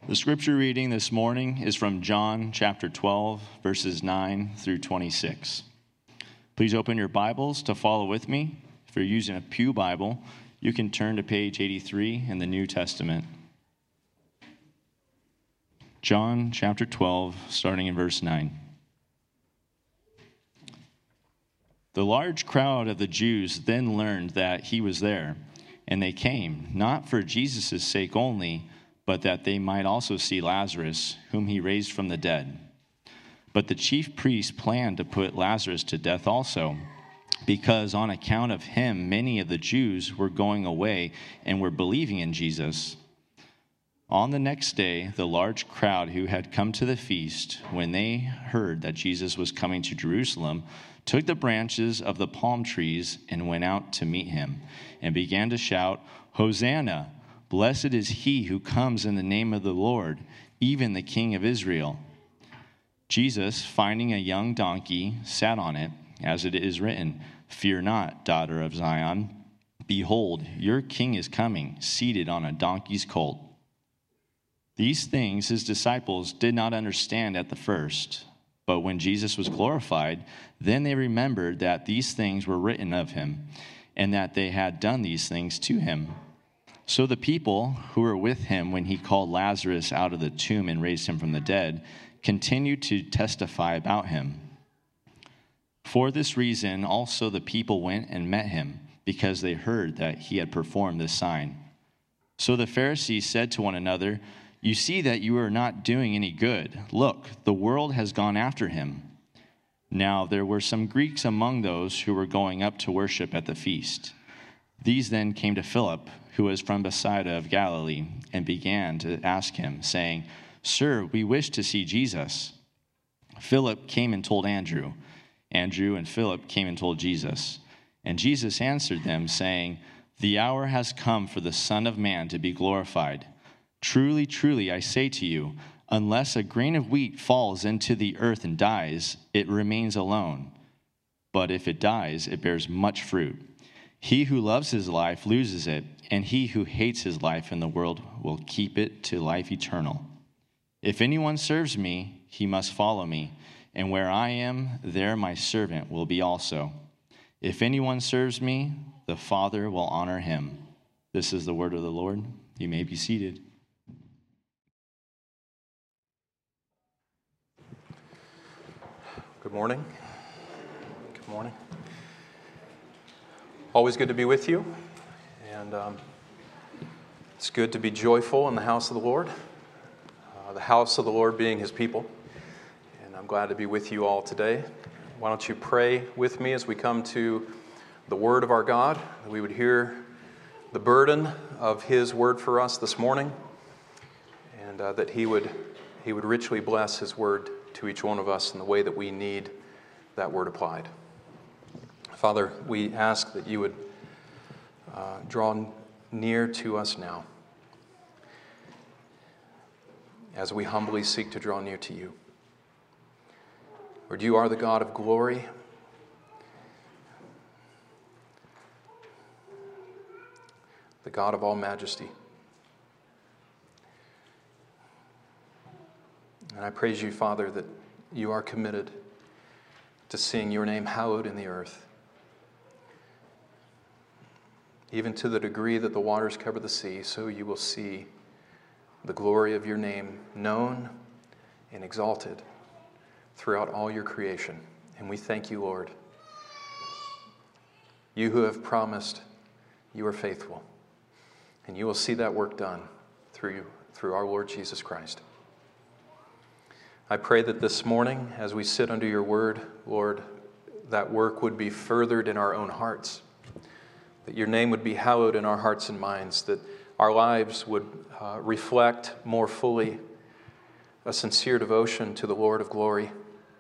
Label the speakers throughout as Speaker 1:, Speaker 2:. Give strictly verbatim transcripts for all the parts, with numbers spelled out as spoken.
Speaker 1: The scripture reading this morning is from John chapter twelve, verses nine through twenty-six. Please open your Bibles to follow with me. If you're using a pew Bible, you can turn to page eighty-three in the New Testament. John chapter twelve, starting in verse nine. The large crowd of the Jews then learned that he was there, and they came, not for Jesus' sake only, but that they might also see Lazarus, whom he raised from the dead. But the chief priests planned to put Lazarus to death also, because on account of him many of the Jews were going away and were believing in Jesus. On the next day, the large crowd who had come to the feast, when they heard that Jesus was coming to Jerusalem, took the branches of the palm trees and went out to meet him, and began to shout, "Hosanna! Blessed is he who comes in the name of the Lord, even the King of Israel." Jesus, finding a young donkey, sat on it, as it is written, "Fear not, daughter of Zion. Behold, your king is coming, seated on a donkey's colt." These things his disciples did not understand at the first, but when Jesus was glorified, then they remembered that these things were written of him, and that they had done these things to him. So the people who were with him when he called Lazarus out of the tomb and raised him from the dead continued to testify about him. For this reason also the people went and met him, because they heard that he had performed this sign. So the Pharisees said to one another, "You see that you are not doing any good. Look, the world has gone after him." Now there were some Greeks among those who were going up to worship at the feast. These then came to Philip, who was from Bethsaida of Galilee, and began to ask him, saying, "Sir, we wish to see Jesus." Philip came and told Andrew. Andrew and Philip came and told Jesus. And Jesus answered them, saying, "The hour has come for the Son of Man to be glorified. Truly, truly, I say to you, unless a grain of wheat falls into the earth and dies, it remains alone. But if it dies, it bears much fruit. He who loves his life loses it, and he who hates his life in the world will keep it to life eternal. If anyone serves me, he must follow me, and where I am, there my servant will be also. If anyone serves me, the Father will honor him." This is the word of the Lord. You may be seated.
Speaker 2: Good morning. Good morning. Always good to be with you, and um, it's good to be joyful in the house of the Lord, uh, the house of the Lord being his people, and I'm glad to be with you all today. Why don't you pray with me as we come to the word of our God, that we would hear the burden of his word for us this morning, and uh, that he would, he would richly bless his word to each one of us in the way that we need that word applied. Father, we ask that you would uh, draw near to us now as we humbly seek to draw near to you. Lord, you are the God of glory. The God of all majesty. And I praise you, Father, that you are committed to seeing your name hallowed in the earth. Even to the degree that the waters cover the sea, so you will see the glory of your name known and exalted throughout all your creation. And we thank you, Lord. You who have promised, you are faithful. And you will see that work done through you, through our Lord Jesus Christ. I pray that this morning, as we sit under your word, Lord, that work would be furthered in our own hearts. That your name would be hallowed in our hearts and minds, that our lives would uh, reflect more fully a sincere devotion to the Lord of glory,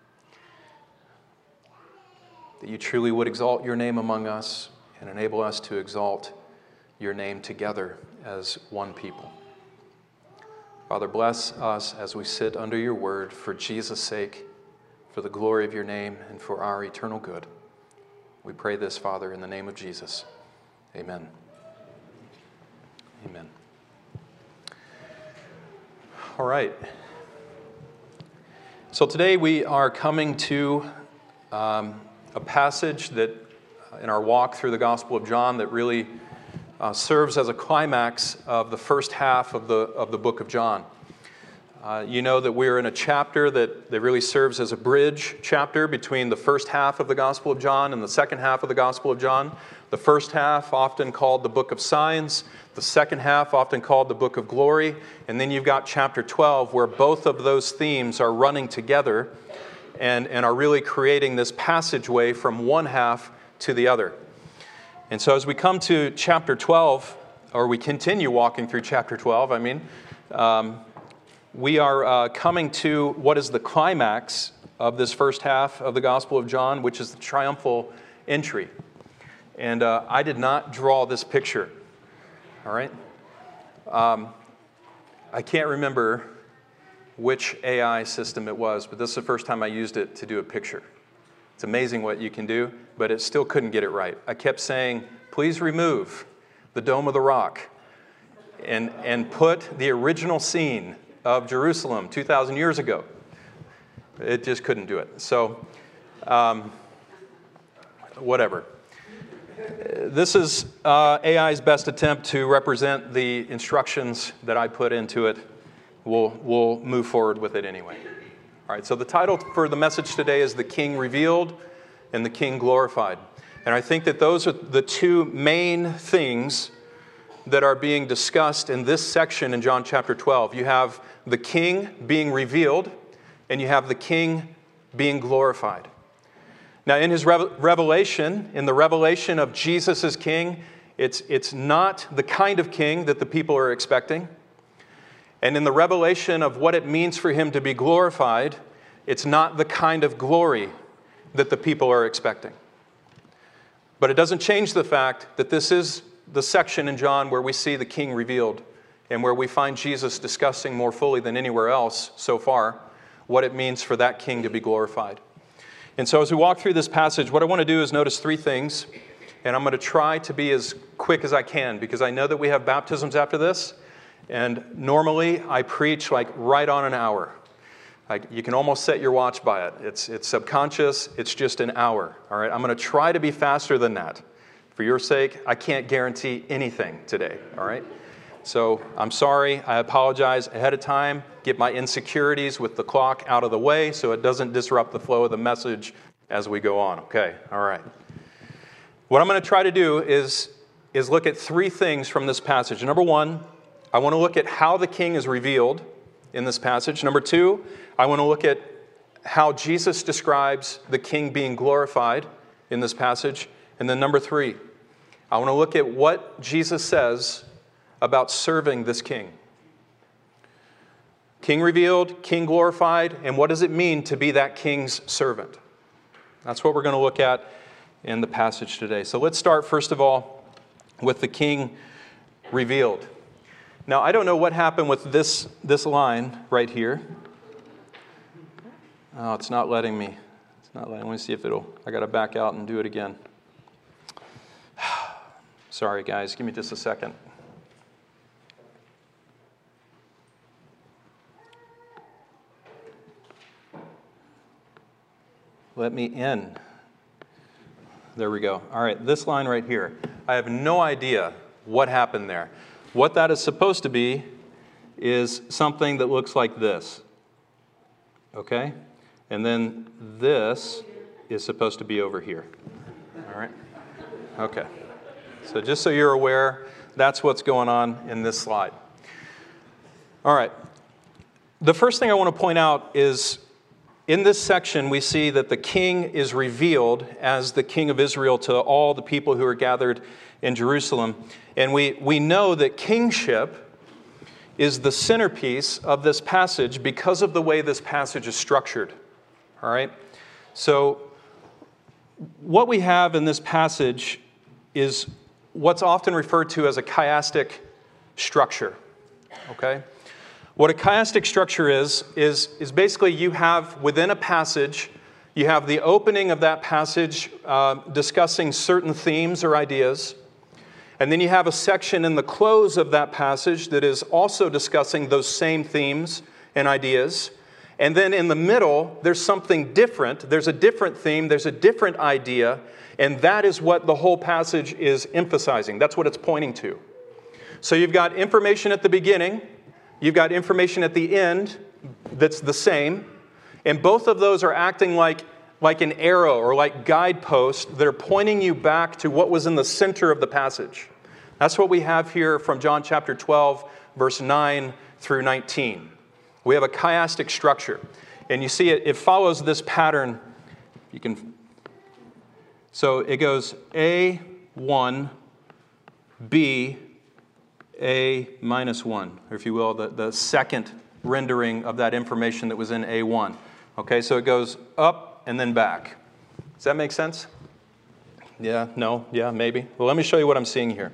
Speaker 2: that you truly would exalt your name among us and enable us to exalt your name together as one people. Father, bless us as we sit under your word for Jesus' sake, for the glory of your name, and for our eternal good. We pray this, Father, in the name of Jesus. Amen. Amen. All right. So today we are coming to um, a passage that, uh, in our walk through the Gospel of John, that really uh, serves as a climax of the first half of the of the book of John. Uh, you know that we're in a chapter that, that really serves as a bridge chapter between the first half of the Gospel of John and the second half of the Gospel of John. The first half, often called the Book of Signs. The second half, often called the Book of Glory. And then you've got chapter twelve, where both of those themes are running together and, and are really creating this passageway from one half to the other. And so as we come to chapter twelve, or we continue walking through chapter twelve, I mean, um, we are uh, coming to what is the climax of this first half of the Gospel of John, which is the triumphal entry. And uh, I did not draw this picture, all right? Um, I can't remember which A I system it was, but this is the first time I used it to do a picture. It's amazing what you can do, but it still couldn't get it right. I kept saying, please remove the Dome of the Rock and, and put the original scene of Jerusalem two thousand years ago. It just couldn't do it. So, um, whatever. This is uh, A I's best attempt to represent the instructions that I put into it. We'll, we'll move forward with it anyway. All right, so the title for the message today is The King Revealed and the King Glorified. And I think that those are the two main things that are being discussed in this section in John chapter twelve. You have the King being revealed, and you have the King being glorified. Now, in his revelation, in the revelation of Jesus as King, it's, it's not the kind of king that the people are expecting. And in the revelation of what it means for him to be glorified, it's not the kind of glory that the people are expecting. But it doesn't change the fact that this is the section in John where we see the King revealed and where we find Jesus discussing more fully than anywhere else so far what it means for that King to be glorified. And so as we walk through this passage, what I want to do is notice three things, and I'm going to try to be as quick as I can because I know that we have baptisms after this, and normally I preach like right on an hour. Like you can almost set your watch by it. It's, it's subconscious. It's just an hour. All right, I'm going to try to be faster than that. For your sake, I can't guarantee anything today. All right, so I'm sorry. I apologize ahead of time. Get my insecurities with the clock out of the way so it doesn't disrupt the flow of the message as we go on. Okay, all right. What I'm going to try to do is, is look at three things from this passage. Number one, I want to look at how the King is revealed in this passage. Number two, I want to look at how Jesus describes the King being glorified in this passage. And then number three, I want to look at what Jesus says about serving this King. King revealed, King glorified, and what does it mean to be that King's servant? That's what we're going to look at in the passage today. So let's start, first of all, with the King revealed. Now, I don't know what happened with this, this line right here. Oh, it's not letting me. It's not letting me. Let me see if it'll. I got to back out and do it again. Sorry, guys. Give me just a second. Let me in. There we go. All right, this line right here. I have no idea what happened there. What that is supposed to be is something that looks like this. Okay? And then this is supposed to be over here. All right? Okay. So just so you're aware, that's what's going on in this slide. All right. The first thing I want to point out is in this section, we see that the King is revealed as the King of Israel to all the people who are gathered in Jerusalem. And we, we know that kingship is the centerpiece of this passage because of the way this passage is structured. All right? So what we have in this passage is what's often referred to as a chiastic structure. Okay? What a chiastic structure is, is, is basically you have within a passage, you have the opening of that passage uh, discussing certain themes or ideas. And then you have a section in the close of that passage that is also discussing those same themes and ideas. And then in the middle, there's something different. There's a different theme. There's a different idea. And that is what the whole passage is emphasizing. That's what it's pointing to. So you've got information at the beginning. You've got information at the end that's the same. And both of those are acting like, like an arrow or like guideposts that are pointing you back to what was in the center of the passage. That's what we have here from John chapter twelve, verse nine through nineteen. We have a chiastic structure. And you see it, it follows this pattern. You can. So it goes A one, B, A minus one, or if you will, the, the second rendering of that information that was in A one. Okay, so it goes up and then back. Does that make sense? Yeah, no, yeah, maybe. Well, let me show you what I'm seeing here.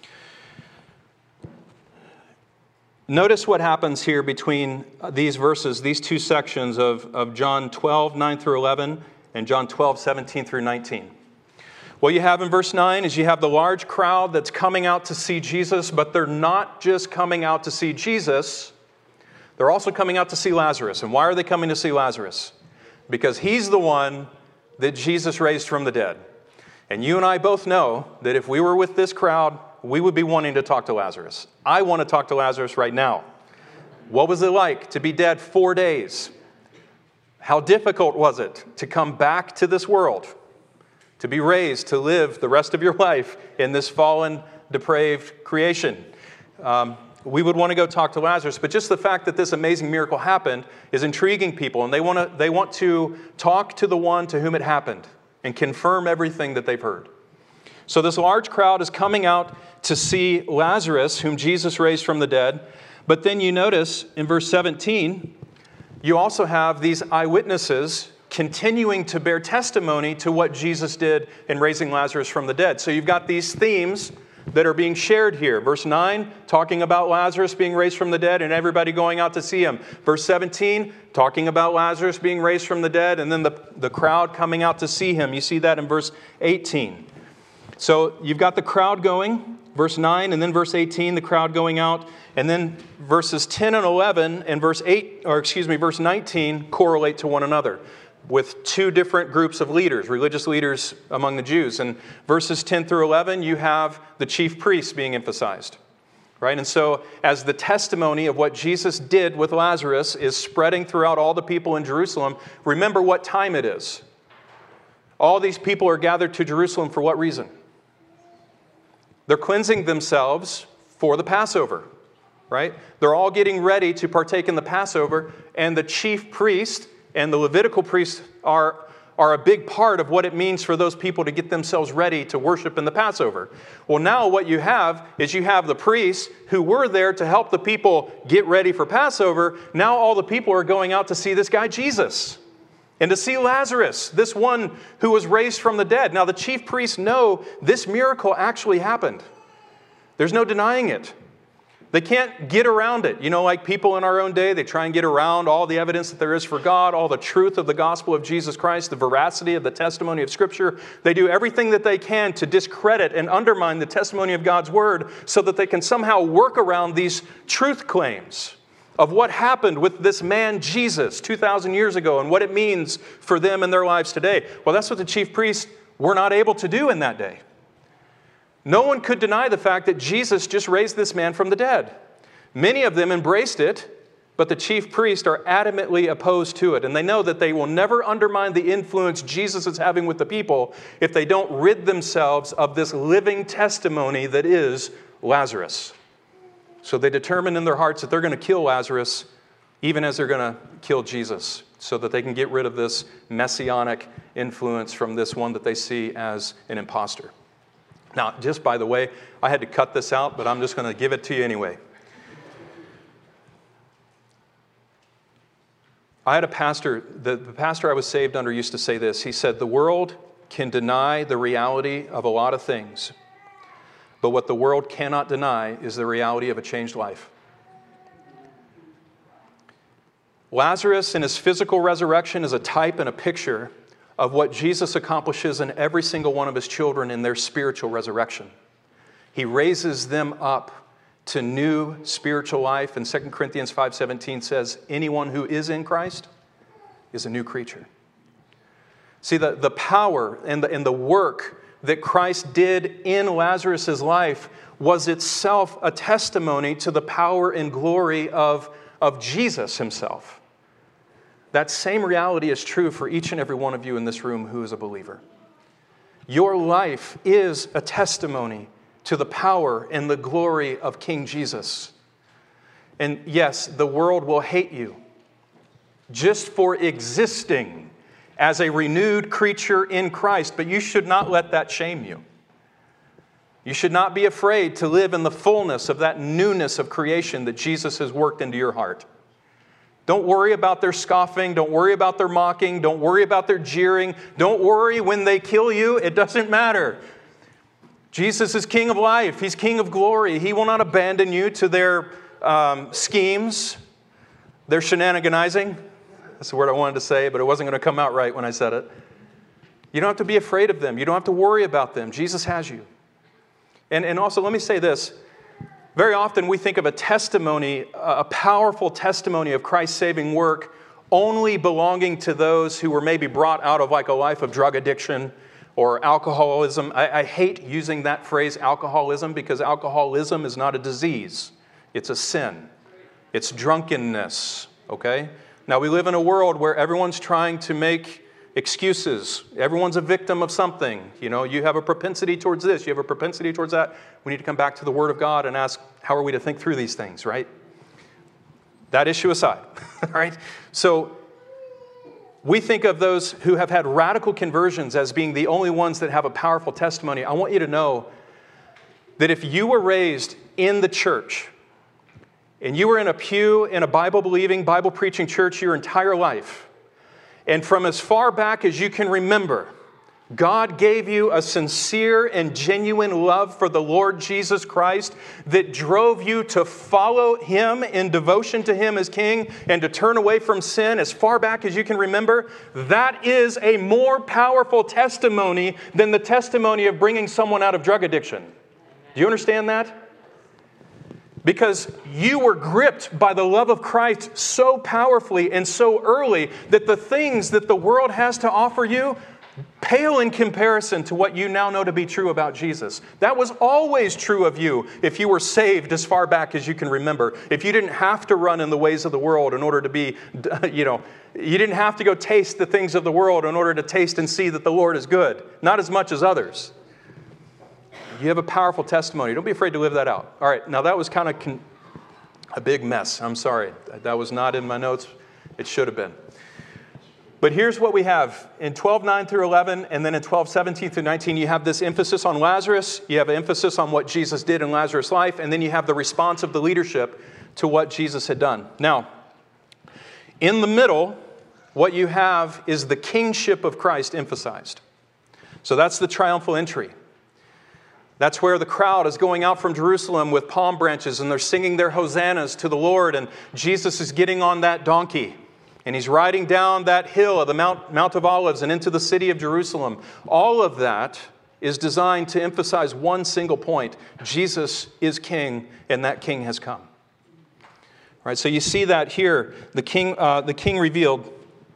Speaker 2: Notice what happens here between these verses, these two sections of, of John twelve, nine through eleven, and John twelve, seventeen through nineteen. What you have in verse nine is you have the large crowd that's coming out to see Jesus, but they're not just coming out to see Jesus. They're also coming out to see Lazarus. And why are they coming to see Lazarus? Because he's the one that Jesus raised from the dead. And you and I both know that if we were with this crowd, we would be wanting to talk to Lazarus. I want to talk to Lazarus right now. What was it like to be dead four days? How difficult was it to come back to this world? To be raised, to live the rest of your life in this fallen, depraved creation? Um, we would want to go talk to Lazarus, but just the fact that this amazing miracle happened is intriguing people, and they want to, they want to talk to the one to whom it happened and confirm everything that they've heard. So this large crowd is coming out to see Lazarus, whom Jesus raised from the dead. But then you notice in verse seventeen, you also have these eyewitnesses continuing to bear testimony to what Jesus did in raising Lazarus from the dead. So you've got these themes that are being shared here. Verse nine, talking about Lazarus being raised from the dead and everybody going out to see him. Verse seventeen, talking about Lazarus being raised from the dead and then the, the crowd coming out to see him. You see that in verse eighteen. So you've got the crowd going, verse nine, and then verse eighteen, the crowd going out. And then verses ten and eleven and verse eight, or excuse me, verse nineteen correlate to one another with two different groups of leaders, religious leaders among the Jews. And verses ten through eleven, you have the chief priests being emphasized. Right? And so as the testimony of what Jesus did with Lazarus is spreading throughout all the people in Jerusalem, remember what time it is. All these people are gathered to Jerusalem for what reason? They're cleansing themselves for the Passover, right? They're all getting ready to partake in the Passover, and the chief priest and the Levitical priests are, are a big part of what it means for those people to get themselves ready to worship in the Passover. Well, now what you have is you have the priests who were there to help the people get ready for Passover. Now all the people are going out to see this guy Jesus. And to see Lazarus, this one who was raised from the dead. Now the chief priests know this miracle actually happened. There's no denying it. They can't get around it. You know, like people in our own day, they try and get around all the evidence that there is for God, all the truth of the gospel of Jesus Christ, the veracity of the testimony of Scripture. They do everything that they can to discredit and undermine the testimony of God's Word so that they can somehow work around these truth claims of what happened with this man Jesus two thousand years ago and what it means for them in their lives today. Well, that's what the chief priests were not able to do in that day. No one could deny the fact that Jesus just raised this man from the dead. Many of them embraced it, but the chief priests are adamantly opposed to it. And they know that they will never undermine the influence Jesus is having with the people if they don't rid themselves of this living testimony that is Lazarus. So they determine in their hearts that they're going to kill Lazarus even as they're going to kill Jesus so that they can get rid of this messianic influence from this one that they see as an imposter. Now, just by the way, I had to cut this out, but I'm just going to give it to you anyway. I had a pastor, the, the pastor I was saved under used to say this. He said, the world can deny the reality of a lot of things, but what the world cannot deny is the reality of a changed life. Lazarus in his physical resurrection is a type and a picture of what Jesus accomplishes in every single one of his children in their spiritual resurrection. He raises them up to new spiritual life. And Second Corinthians five seventeen says, anyone who is in Christ is a new creature. See, the, the power and the, and the work that Christ did in Lazarus' life was itself a testimony to the power and glory of, of Jesus himself. That same reality is true for each and every one of you in this room who is a believer. Your life is a testimony to the power and the glory of King Jesus. And yes, the world will hate you just for existing as a renewed creature in Christ, but you should not let that shame you. You should not be afraid to live in the fullness of that newness of creation that Jesus has worked into your heart. Don't worry about their scoffing. Don't worry about their mocking. Don't worry about their jeering. Don't worry when they kill you. It doesn't matter. Jesus is King of life. He's King of glory. He will not abandon you to their um, schemes, their shenaniganizing. That's the word I wanted to say, but it wasn't going to come out right when I said it. You don't have to be afraid of them. You don't have to worry about them. Jesus has you. And, and also, let me say this. Very often we think of a testimony, a powerful testimony of Christ's saving work only belonging to those who were maybe brought out of like a life of drug addiction or alcoholism. I, I hate using that phrase, alcoholism, because alcoholism is not a disease. It's a sin. It's drunkenness, okay? Now, we live in a world where everyone's trying to make excuses. Everyone's a victim of something. You know, you have a propensity towards this. You have a propensity towards that. We need to come back to the Word of God and ask, how are we to think through these things, right? That issue aside, all right? So we think of those who have had radical conversions as being the only ones that have a powerful testimony. I want you to know that if you were raised in the church and you were in a pew in a Bible-believing, Bible-preaching church your entire life, and from as far back as you can remember, God gave you a sincere and genuine love for the Lord Jesus Christ that drove you to follow Him in devotion to Him as King and to turn away from sin as far back as you can remember. That is a more powerful testimony than the testimony of bringing someone out of drug addiction. Do you understand that? Because you were gripped by the love of Christ so powerfully and so early that the things that the world has to offer you pale in comparison to what you now know to be true about Jesus. That was always true of you if you were saved as far back as you can remember. If you didn't have to run in the ways of the world in order to be, you know, you didn't have to go taste the things of the world in order to taste and see that the Lord is good. Not as much as others. You have a powerful testimony. Don't be afraid to live that out. All right, now that was kind of con- a big mess. I'm sorry. That was not in my notes. It should have been. But here's what we have. In twelve nine through eleven, and then in twelve seventeen through nineteen, you have this emphasis on Lazarus. You have an emphasis on what Jesus did in Lazarus' life, and then you have the response of the leadership to what Jesus had done. Now, in the middle, what you have is the kingship of Christ emphasized. So that's the triumphal entry. That's where the crowd is going out from Jerusalem with palm branches, and they're singing their hosannas to the Lord, and Jesus is getting on that donkey. And he's riding down that hill of the Mount, Mount of Olives and into the city of Jerusalem. All of that is designed to emphasize one single point. Jesus is king, and that king has come. All right, so you see that here, the king, uh, the king revealed.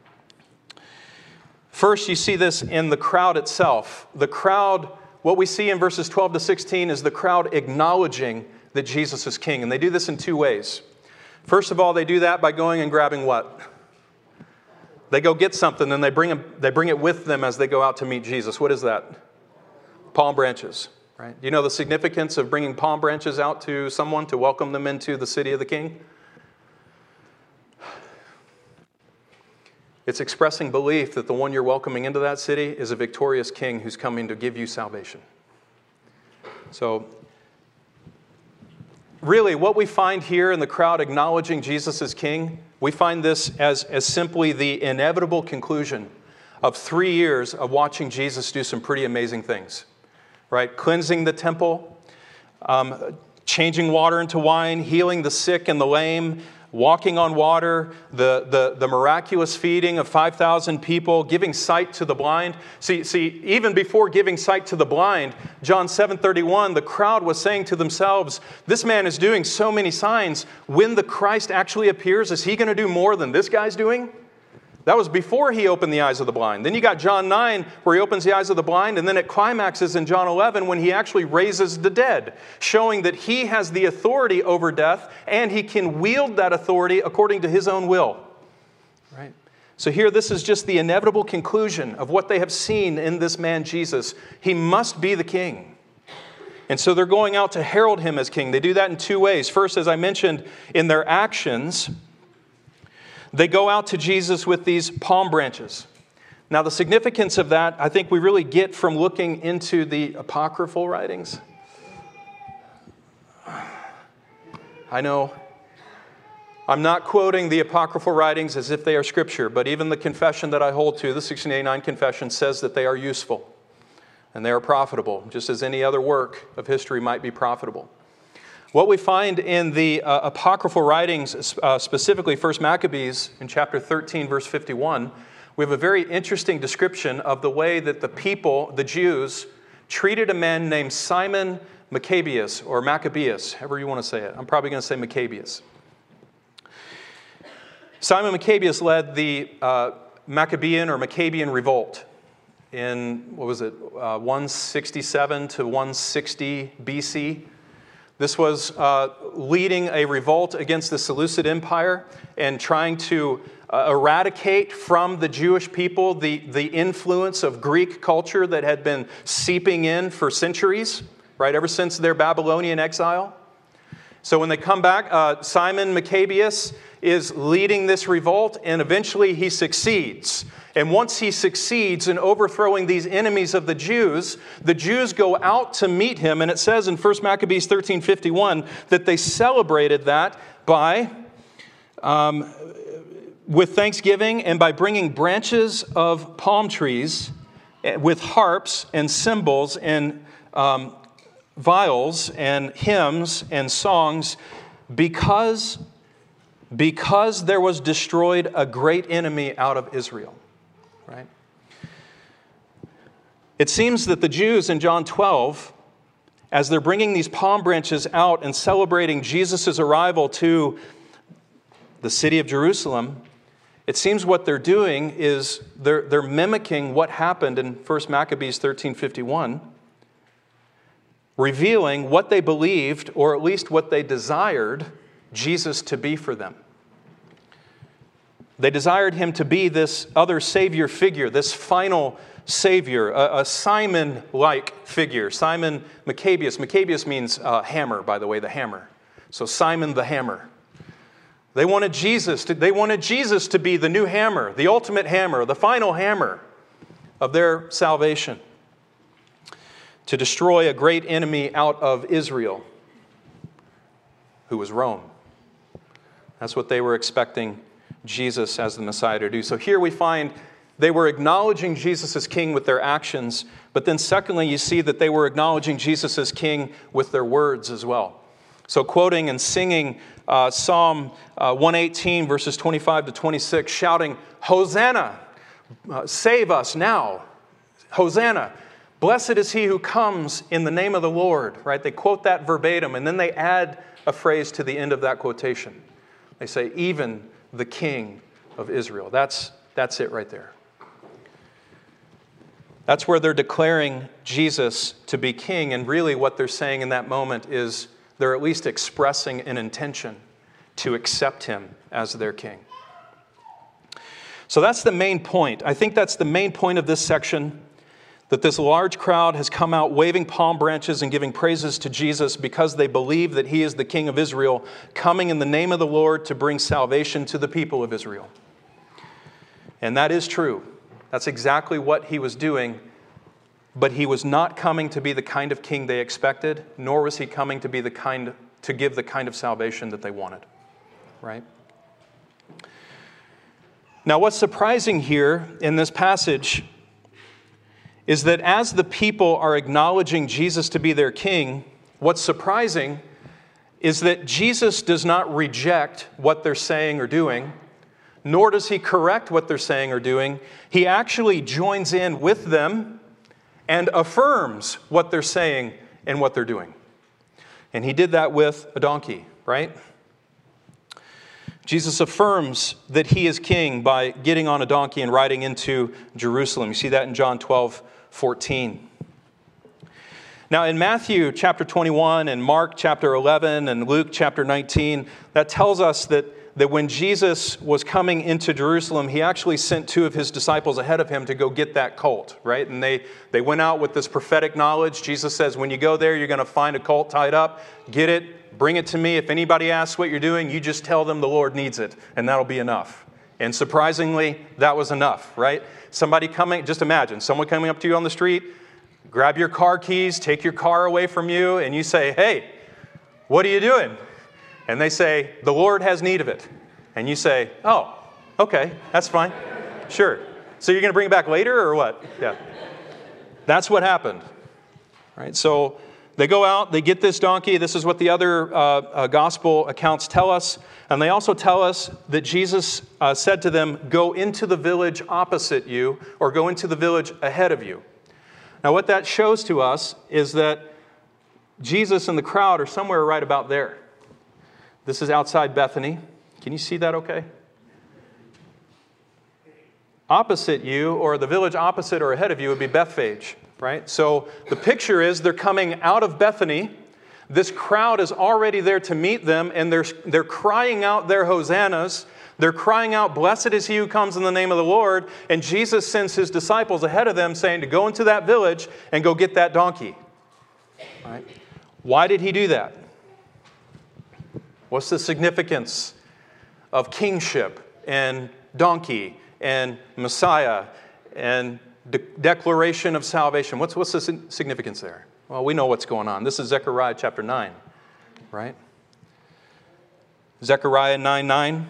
Speaker 2: First, you see this in the crowd itself. The crowd, what we see in verses twelve to sixteen is the crowd acknowledging that Jesus is king. And they do this in two ways. First of all, they do that by going and grabbing what? They go get something and they bring, them, they bring it with them as they go out to meet Jesus. What is that? Palm branches. Right? Do you know the significance of bringing palm branches out to someone to welcome them into the city of the King? It's expressing belief that the one you're welcoming into that city is a victorious king who's coming to give you salvation. So, really, what we find here in the crowd acknowledging Jesus as king, we find this as, as simply the inevitable conclusion of three years of watching Jesus do some pretty amazing things. Right? Cleansing the temple, um, changing water into wine, healing the sick and the lame, walking on water, the, the, the miraculous feeding of five thousand people, giving sight to the blind. See, see, even before giving sight to the blind, John seven thirty-one, the crowd was saying to themselves, this man is doing so many signs. When the Christ actually appears, is he going to do more than this guy's doing? That was before he opened the eyes of the blind. Then you got John nine, where he opens the eyes of the blind, and then it climaxes in John eleven when he actually raises the dead, showing that he has the authority over death, and he can wield that authority according to his own will. Right? So here, this is just the inevitable conclusion of what they have seen in this man Jesus. He must be the king. And so they're going out to herald him as king. They do that in two ways. First, as I mentioned, in their actions, they go out to Jesus with these palm branches. Now, the significance of that, I think we really get from looking into the apocryphal writings. I know I'm not quoting the apocryphal writings as if they are scripture, but even the confession that I hold to, the sixteen eighty-nine confession, says that they are useful and they are profitable, just as any other work of history might be profitable. What we find in the uh, apocryphal writings, uh, specifically First Maccabees in chapter thirteen, verse fifty-one, we have a very interesting description of the way that the people, the Jews, treated a man named Simon Maccabeus, or Maccabeus, however you want to say it. I'm probably going to say Maccabeus. Simon Maccabeus led the uh, Maccabean or Maccabean revolt in, what was it, uh, one sixty-seven to one sixty B C. This was uh, leading a revolt against the Seleucid Empire and trying to uh, eradicate from the Jewish people the, the influence of Greek culture that had been seeping in for centuries, right, ever since their Babylonian exile. So when they come back, uh, Simon Maccabeus is leading this revolt, and eventually he succeeds. And once he succeeds in overthrowing these enemies of the Jews, the Jews go out to meet him, and it says in First Maccabees thirteen fifty-one that they celebrated that by, um, with thanksgiving and by bringing branches of palm trees with harps and cymbals and um, viols and hymns and songs, because, because there was destroyed a great enemy out of Israel. Right? It seems that the Jews in John twelve, as they're bringing these palm branches out and celebrating Jesus' arrival to the city of Jerusalem, it seems what they're doing is they're, they're mimicking what happened in First Maccabees thirteen fifty-one, revealing what they believed, or at least what they desired Jesus to be for them. They desired him to be this other Savior figure, this final Savior, a, a Simon-like figure. Simon Maccabeus. Maccabeus means uh, hammer, by the way, the hammer. So Simon the hammer. They wanted Jesus to, they wanted Jesus to be the new hammer, the ultimate hammer, the final hammer of their salvation, to destroy a great enemy out of Israel, who was Rome. That's what they were expecting Jesus as the Messiah to do. So here we find they were acknowledging Jesus as king with their actions, but then secondly, you see that they were acknowledging Jesus as king with their words as well. So quoting and singing uh, Psalm uh, one eighteen, verses twenty-five to twenty-six, shouting, Hosanna, uh, save us now. Hosanna, blessed is he who comes in the name of the Lord. Right? They quote that verbatim, and then they add a phrase to the end of that quotation. They say, even the King of Israel. That's, that's it right there. That's where they're declaring Jesus to be king, and really what they're saying in that moment is they're at least expressing an intention to accept him as their king. So that's the main point. I think that's the main point of this section, that this large crowd has come out waving palm branches and giving praises to Jesus because they believe that he is the King of Israel, coming in the name of the Lord to bring salvation to the people of Israel. And that is true. That's exactly what he was doing. But he was not coming to be the kind of king they expected, nor was he coming to be the kind to give the kind of salvation that they wanted. Right? Now, what's surprising here in this passage is that as the people are acknowledging Jesus to be their king, what's surprising is that Jesus does not reject what they're saying or doing, nor does he correct what they're saying or doing. He actually joins in with them and affirms what they're saying and what they're doing. And he did that with a donkey, right? Jesus affirms that he is king by getting on a donkey and riding into Jerusalem. You see that in John twelve fourteen. Now, in Matthew chapter twenty-one and Mark chapter eleven and Luke chapter nineteen, that tells us that, that when Jesus was coming into Jerusalem, he actually sent two of his disciples ahead of him to go get that colt, right? And they, they went out with this prophetic knowledge. Jesus says, when you go there, you're going to find a colt tied up. Get it, bring it to me. If anybody asks what you're doing, you just tell them the Lord needs it, and that'll be enough. And surprisingly, that was enough, right? Somebody coming, just imagine, someone coming up to you on the street, grab your car keys, take your car away from you, and you say, hey, what are you doing? And they say, the Lord has need of it. And you say, oh, okay, that's fine. Sure. So you're going to bring it back later or what? Yeah. That's what happened. Right? So they go out, they get this donkey. This is what the other uh, uh, gospel accounts tell us. And they also tell us that Jesus uh, said to them, go into the village opposite you or go into the village ahead of you. Now, what that shows to us is that Jesus and the crowd are somewhere right about there. This is outside Bethany. Can you see that okay? Opposite you, or the village opposite or ahead of you, would be Bethphage, right? So the picture is they're coming out of Bethany. This crowd is already there to meet them, and they're, they're crying out their hosannas. They're crying out, blessed is he who comes in the name of the Lord. And Jesus sends his disciples ahead of them saying to go into that village and go get that donkey. Right? Why did he do that? What's the significance of kingship and donkey and Messiah and de- declaration of salvation? What's, what's the significance there? Well, we know what's going on. This is Zechariah chapter nine, right? Zechariah nine nine.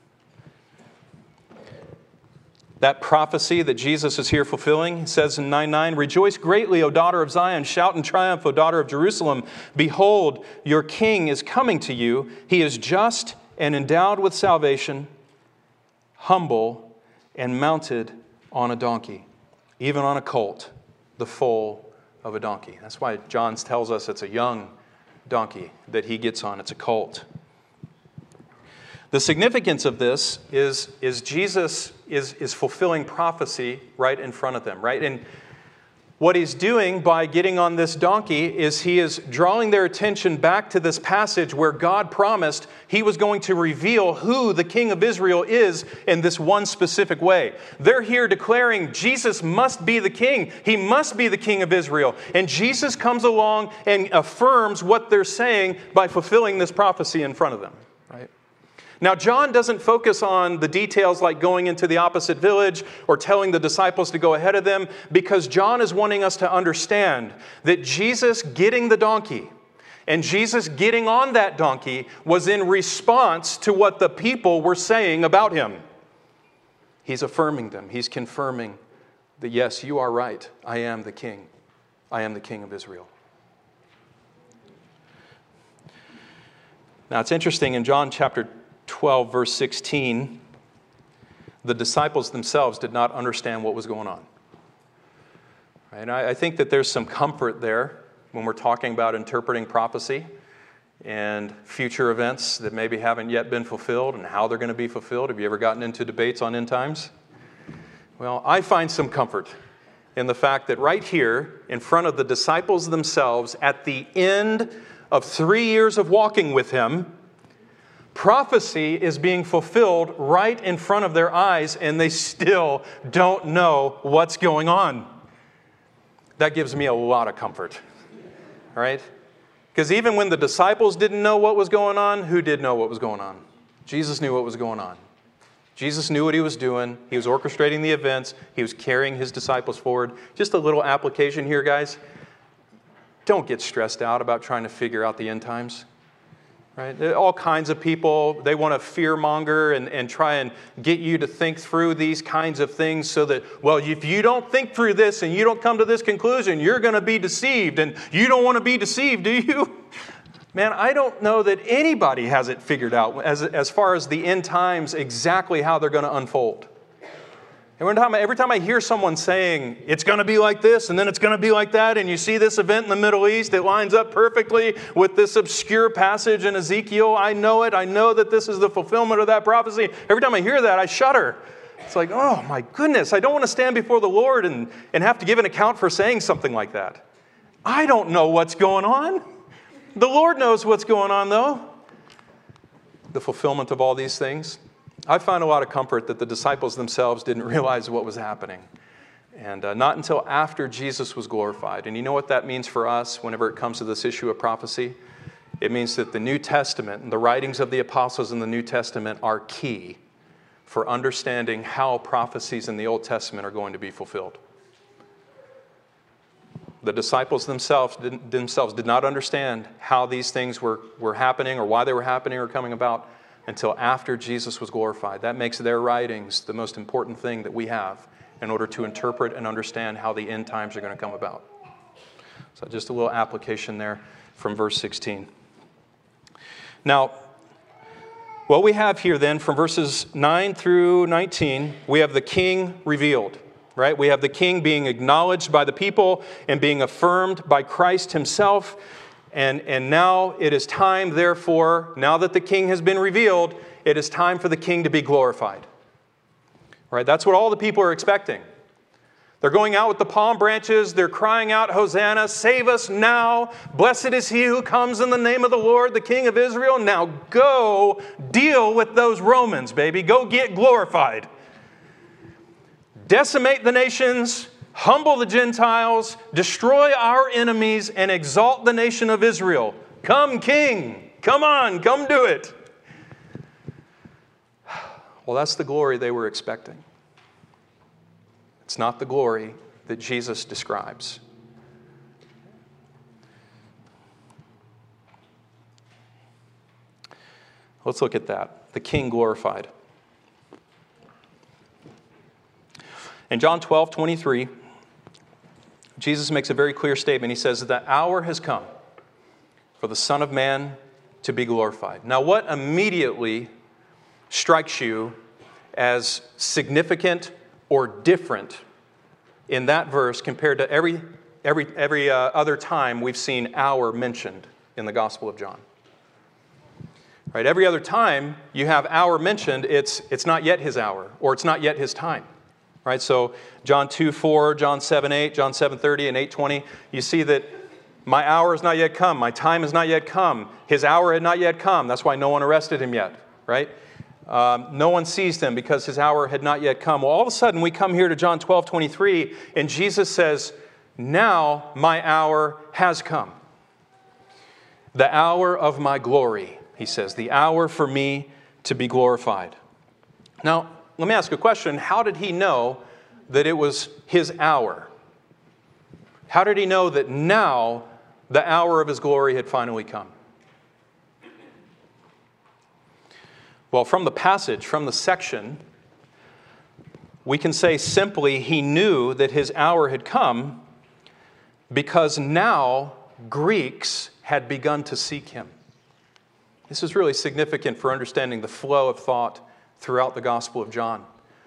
Speaker 2: That prophecy that Jesus is here fulfilling, it says in nine nine, rejoice greatly, O daughter of Zion. Shout in triumph, O daughter of Jerusalem. Behold, your king is coming to you. He is just and endowed with salvation, humble and mounted on a donkey, even on a colt, the foal of a donkey. That's why John tells us it's a young donkey that he gets on. It's a colt. The significance of this is, is Jesus is, is fulfilling prophecy right in front of them, right? And what he's doing by getting on this donkey is he is drawing their attention back to this passage where God promised he was going to reveal who the King of Israel is in this one specific way. They're here declaring Jesus must be the king. He must be the King of Israel. And Jesus comes along and affirms what they're saying by fulfilling this prophecy in front of them, right? Now, John doesn't focus on the details like going into the opposite village or telling the disciples to go ahead of them, because John is wanting us to understand that Jesus getting the donkey and Jesus getting on that donkey was in response to what the people were saying about him. He's affirming them. He's confirming that, yes, you are right. I am the king. I am the King of Israel. Now, it's interesting in John chapter twelve, verse sixteen, the disciples themselves did not understand what was going on. And I, I think that there's some comfort there when we're talking about interpreting prophecy and future events that maybe haven't yet been fulfilled and how they're going to be fulfilled. Have you ever gotten into debates on end times? Well, I find some comfort in the fact that right here in front of the disciples themselves at the end of three years of walking with him, prophecy is being fulfilled right in front of their eyes, and they still don't know what's going on. That gives me a lot of comfort, right? Because even when the disciples didn't know what was going on, who did know what was going on? Jesus knew what was going on. Jesus knew what he was doing. He was orchestrating the events. He was carrying his disciples forward. Just a little application here, guys. Don't get stressed out about trying to figure out the end times. Right? All kinds of people, they want to fearmonger and, and try and get you to think through these kinds of things so that, well, if you don't think through this and you don't come to this conclusion, you're going to be deceived. And you don't want to be deceived, do you? Man, I don't know that anybody has it figured out as, as far as the end times, exactly how they're going to unfold. Every time, every time I hear someone saying, it's going to be like this, and then it's going to be like that, and you see this event in the Middle East, it lines up perfectly with this obscure passage in Ezekiel. I know it. I know that this is the fulfillment of that prophecy. Every time I hear that, I shudder. It's like, oh my goodness, I don't want to stand before the Lord and, and have to give an account for saying something like that. I don't know what's going on. The Lord knows what's going on, though. The fulfillment of all these things. I find a lot of comfort that the disciples themselves didn't realize what was happening. And uh, not until after Jesus was glorified. And you know what that means for us whenever it comes to this issue of prophecy? It means that the New Testament and the writings of the apostles in the New Testament are key for understanding how prophecies in the Old Testament are going to be fulfilled. The disciples themselves didn't, themselves did not understand how these things were, were happening or why they were happening or coming about until after Jesus was glorified. That makes their writings the most important thing that we have in order to interpret and understand how the end times are going to come about. So just a little application there from verse sixteen. Now, what we have here then from verses nine through nineteen, we have the king revealed. Right? We have the king being acknowledged by the people and being affirmed by Christ himself. And, and now it is time, therefore, now that the king has been revealed, it is time for the king to be glorified. Right? That's what all the people are expecting. They're going out with the palm branches. They're crying out, Hosanna, save us now. Blessed is he who comes in the name of the Lord, the King of Israel. Now go deal with those Romans, baby. Go get glorified. Decimate the nations, humble the Gentiles, destroy our enemies, and exalt the nation of Israel. Come, King. Come on, come do it. Well, that's the glory they were expecting. It's not the glory that Jesus describes. Let's look at that. The King glorified. In John twelve twenty-three, Jesus makes a very clear statement. He says, the hour has come for the Son of Man to be glorified. Now, what immediately strikes you as significant or different in that verse compared to every, every, every uh, other time we've seen hour mentioned in the Gospel of John? Right? Every other time you have hour mentioned, it's, it's not yet his hour, or it's not yet his time. Right, so John two four, John seven eight, John seven thirty, and eight twenty, you see that my hour has not yet come, my time has not yet come, his hour had not yet come. That's why no one arrested him yet, right? Um, no one seized him because his hour had not yet come. Well, all of a sudden we come here to John twelve twenty-three, and Jesus says, now my hour has come. The hour of my glory, he says, the hour for me to be glorified. Now, let me ask a question. How did he know that it was his hour? How did he know that now the hour of his glory had finally come? Well, from the passage, from the section, we can say simply he knew that his hour had come because now Greeks had begun to seek him. This is really significant for understanding the flow of thought throughout the Gospel of John.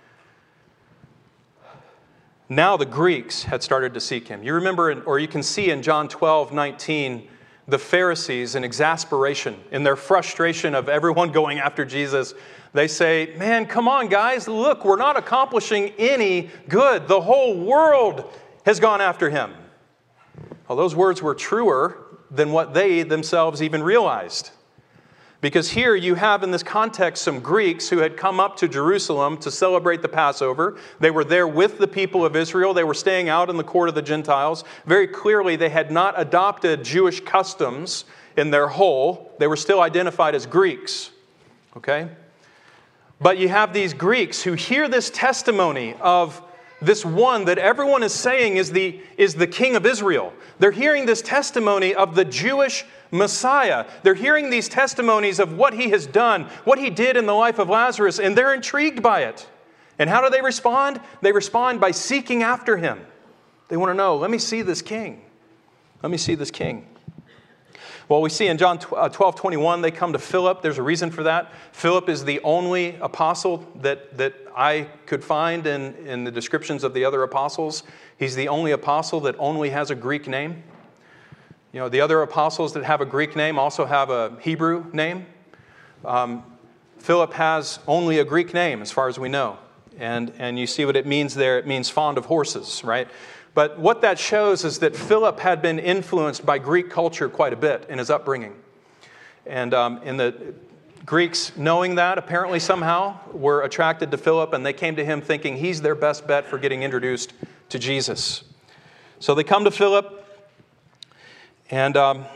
Speaker 2: Now the Greeks had started to seek him. You remember, or you can see in John twelve nineteen, the Pharisees in exasperation, in their frustration of everyone going after Jesus. They say, man, come on, guys, look, we're not accomplishing any good. The whole world has gone after him. Well, those words were truer than what they themselves even realized. Because here you have in this context some Greeks who had come up to Jerusalem to celebrate the Passover. They were there with the people of Israel. They were staying out in the court of the Gentiles. Very clearly, they had not adopted Jewish customs in their whole. They were still identified as Greeks. Okay? But you have these Greeks who hear this testimony of this one that everyone is saying is the, is the King of Israel. They're hearing this testimony of the Jewish Messiah. They're hearing these testimonies of what he has done, what he did in the life of Lazarus, and they're intrigued by it. And how do they respond? They respond by seeking after him. They want to know, let me see this king. Let me see this king. Well, we see in John twelve twenty-one, they come to Philip. There's a reason for that. Philip is the only apostle that, that I could find in, in the descriptions of the other apostles. He's the only apostle that only has a Greek name. You know, the other apostles that have a Greek name also have a Hebrew name. Um, Philip has only a Greek name as far as we know. And, and you see what it means there. It means fond of horses, right? But what that shows is that Philip had been influenced by Greek culture quite a bit in his upbringing. And um, in the Greeks, knowing that, apparently somehow were attracted to Philip, and they came to him thinking he's their best bet for getting introduced to Jesus. So they come to Philip, and um,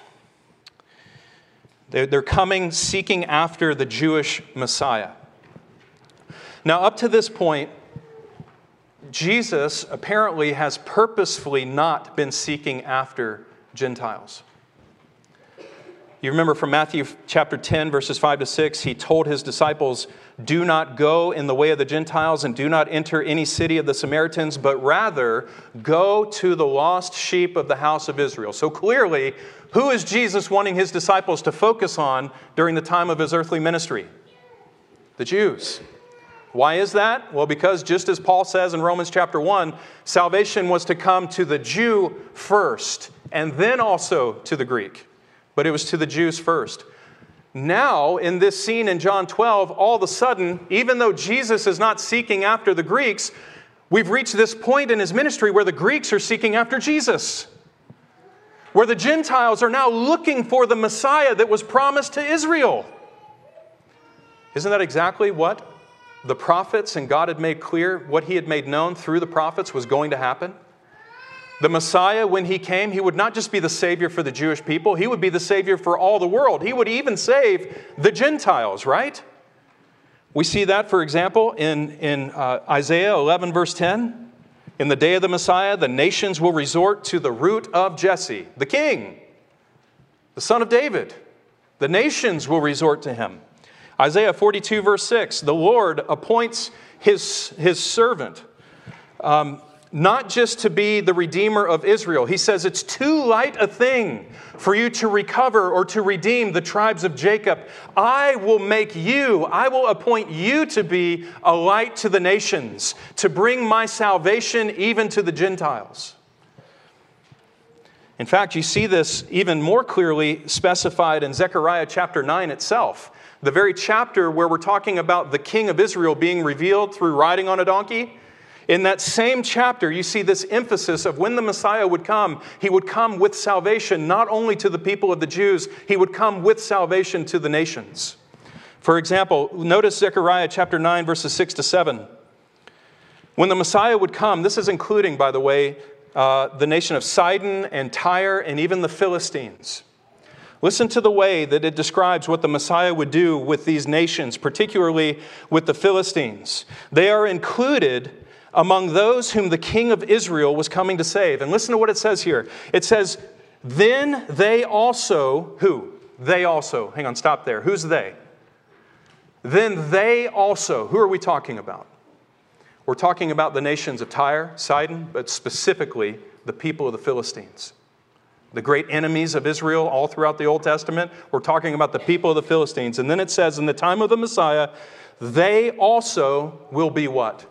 Speaker 2: they're, they're coming seeking after the Jewish Messiah. Now, up to this point, Jesus apparently has purposefully not been seeking after Gentiles. You remember from Matthew chapter ten, verses five to six, he told his disciples, "Do not go in the way of the Gentiles and do not enter any city of the Samaritans, but rather go to the lost sheep of the house of Israel." So clearly, who is Jesus wanting his disciples to focus on during the time of his earthly ministry? The Jews. Why is that? Well, because just as Paul says in Romans chapter one, salvation was to come to the Jew first, and then also to the Greek. But it was to the Jews first. Now, in this scene in John twelve, all of a sudden, even though Jesus is not seeking after the Greeks, we've reached this point in his ministry where the Greeks are seeking after Jesus. Where the Gentiles are now looking for the Messiah that was promised to Israel. Isn't that exactly what the prophets and God had made clear, what he had made known through the prophets was going to happen? The Messiah, when he came, he would not just be the Savior for the Jewish people, he would be the Savior for all the world. He would even save the Gentiles, right? We see that, for example, in, in uh, Isaiah eleven, verse ten. In the day of the Messiah, the nations will resort to the root of Jesse, the king, the son of David. The nations will resort to him. Isaiah forty-two, verse six, the Lord appoints his, his servant, um, not just to be the Redeemer of Israel. He says, it's too light a thing for you to recover or to redeem the tribes of Jacob. I will make you, I will appoint you to be a light to the nations, to bring my salvation even to the Gentiles. In fact, you see this even more clearly specified in Zechariah chapter nine itself. The very chapter where we're talking about the King of Israel being revealed through riding on a donkey. In that same chapter, you see this emphasis of when the Messiah would come, he would come with salvation, not only to the people of the Jews, he would come with salvation to the nations. For example, notice Zechariah chapter nine, verses six to seven. When the Messiah would come, this is including, by the way, uh, the nation of Sidon and Tyre and even the Philistines. Listen to the way that it describes what the Messiah would do with these nations, particularly with the Philistines. They are included among those whom the king of Israel was coming to save. And listen to what it says here. It says, then they also, who? They also. Hang on, stop there. Who's they? Then they also. Who are we talking about? We're talking about the nations of Tyre, Sidon, but specifically the people of the Philistines. The great enemies of Israel all throughout the Old Testament. We're talking about the people of the Philistines. And then it says, in the time of the Messiah, they also will be what?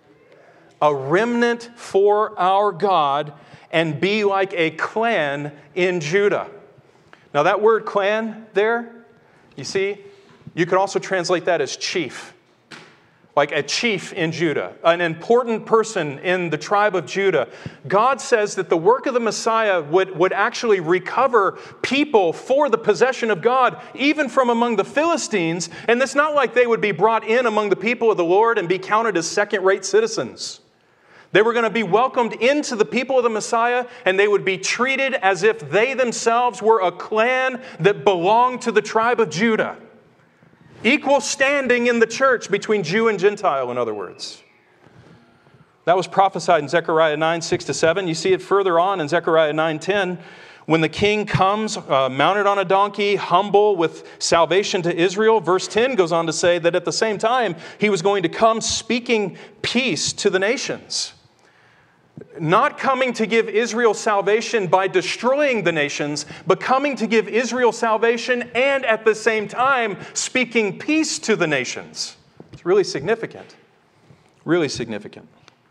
Speaker 2: A remnant for our God and be like a clan in Judah. Now that word clan there, you see, you could also translate that as chief. Like a chief in Judah, an important person in the tribe of Judah. God says that the work of the Messiah would, would actually recover people for the possession of God, even from among the Philistines. And it's not like they would be brought in among the people of the Lord and be counted as second-rate citizens. They were going to be welcomed into the people of the Messiah, and they would be treated as if they themselves were a clan that belonged to the tribe of Judah. Equal standing in the church between Jew and Gentile, in other words. That was prophesied in Zechariah nine, six to seven. You see it further on in Zechariah nine, ten. When the king comes uh, mounted on a donkey, humble with salvation to Israel, verse ten goes on to say that at the same time, he was going to come speaking peace to the nations. Not coming to give Israel salvation by destroying the nations, but coming to give Israel salvation and at the same time speaking peace to the nations. It's really significant. Really significant.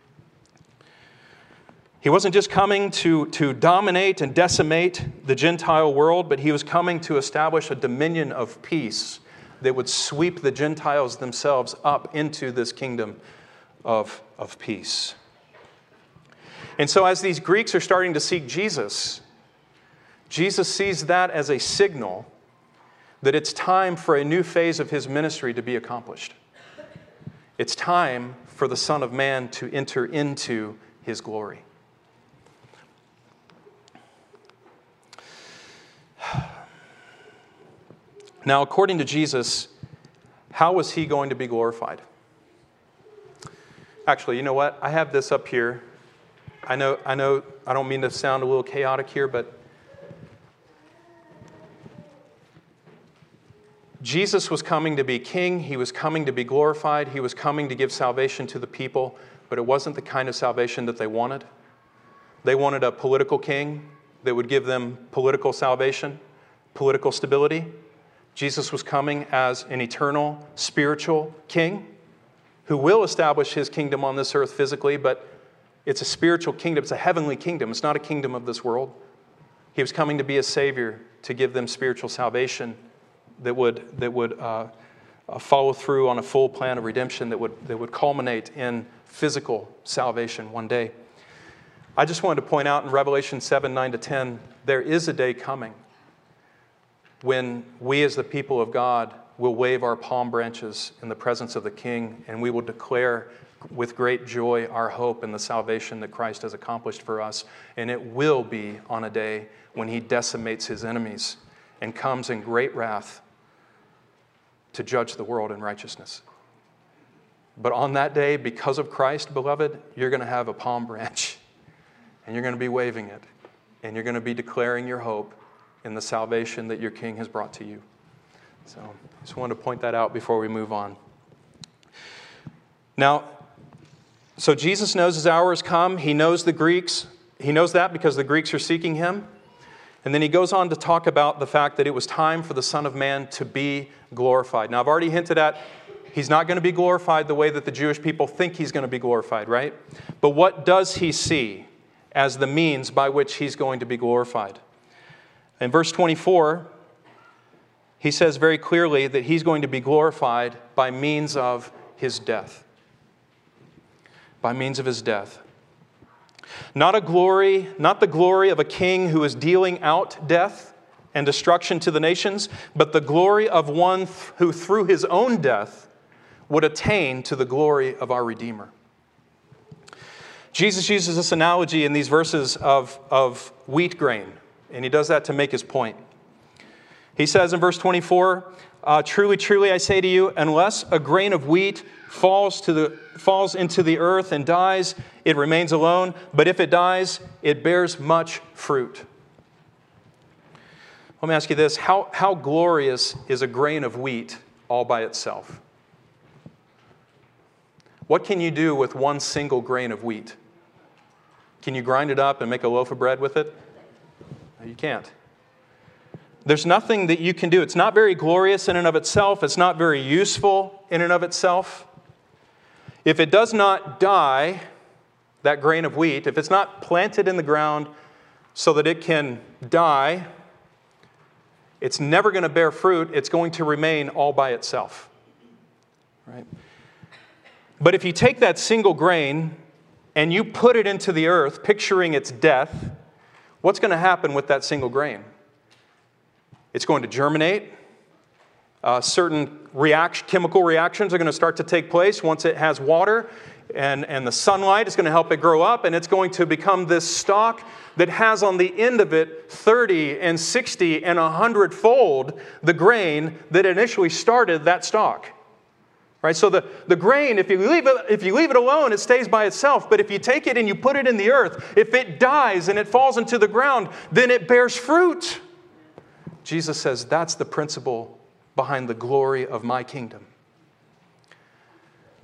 Speaker 2: He wasn't just coming to, to dominate and decimate the Gentile world, but he was coming to establish a dominion of peace that would sweep the Gentiles themselves up into this kingdom of, of peace. And so as these Greeks are starting to seek Jesus, Jesus sees that as a signal that it's time for a new phase of his ministry to be accomplished. It's time for the Son of Man to enter into his glory. Now, according to Jesus, how was he going to be glorified? Actually, you know what? I have this up here. I know, I know, I don't mean to sound a little chaotic here, but Jesus was coming to be king. He was coming to be glorified. He was coming to give salvation to the people, but it wasn't the kind of salvation that they wanted. They wanted a political king that would give them political salvation, political stability. Jesus was coming as an eternal, spiritual king who will establish his kingdom on this earth physically, but it's a spiritual kingdom. It's a heavenly kingdom. It's not a kingdom of this world. He was coming to be a savior to give them spiritual salvation that would, that would uh, uh, follow through on a full plan of redemption that would, that would culminate in physical salvation one day. I just wanted to point out in Revelation seven, nine to ten, there is a day coming when we as the people of God will wave our palm branches in the presence of the King, and we will declare with great joy our hope in the salvation that Christ has accomplished for us. And it will be on a day when he decimates his enemies and comes in great wrath to judge the world in righteousness. But on that day, because of Christ, beloved, you're going to have a palm branch, and you're going to be waving it, and you're going to be declaring your hope in the salvation that your King has brought to you. So I just wanted to point that out before we move on. Now, so Jesus knows his hour has come. He knows the Greeks. He knows that because the Greeks are seeking him. And then he goes on to talk about the fact that it was time for the Son of Man to be glorified. Now, I've already hinted at he's not going to be glorified the way that the Jewish people think he's going to be glorified, right? But what does he see as the means by which he's going to be glorified? In verse twenty-four, he says very clearly that he's going to be glorified by means of his death. By means of his death. Not a glory, not the glory of a king who is dealing out death and destruction to the nations, but the glory of one who through his own death would attain to the glory of our Redeemer. Jesus uses this analogy in these verses of, of wheat grain, and he does that to make his point. He says in verse twenty-four, uh, truly, truly, I say to you, unless a grain of wheat falls to the falls into the earth and dies, it remains alone. But if it dies, it bears much fruit. Let me ask you this. How, how glorious is a grain of wheat all by itself? What can you do with one single grain of wheat? Can you grind it up and make a loaf of bread with it? No, you can't. There's nothing that you can do. It's not very glorious in and of itself. It's not very useful in and of itself. If it does not die, that grain of wheat, if it's not planted in the ground so that it can die, it's never going to bear fruit. It's going to remain all by itself. Right? But if you take that single grain and you put it into the earth, picturing its death, what's going to happen with that single grain? It's going to germinate. Uh, certain reaction, chemical reactions are going to start to take place once it has water, and, and the sunlight is going to help it grow up, and it's going to become this stalk that has on the end of it thirty and sixty and one hundred fold the grain that initially started that stalk. Right? So the, the grain, if you leave it, if you leave it alone, it stays by itself. But if you take it and you put it in the earth, if it dies and it falls into the ground, then it bears fruit. Jesus says that's the principle behind the glory of my kingdom.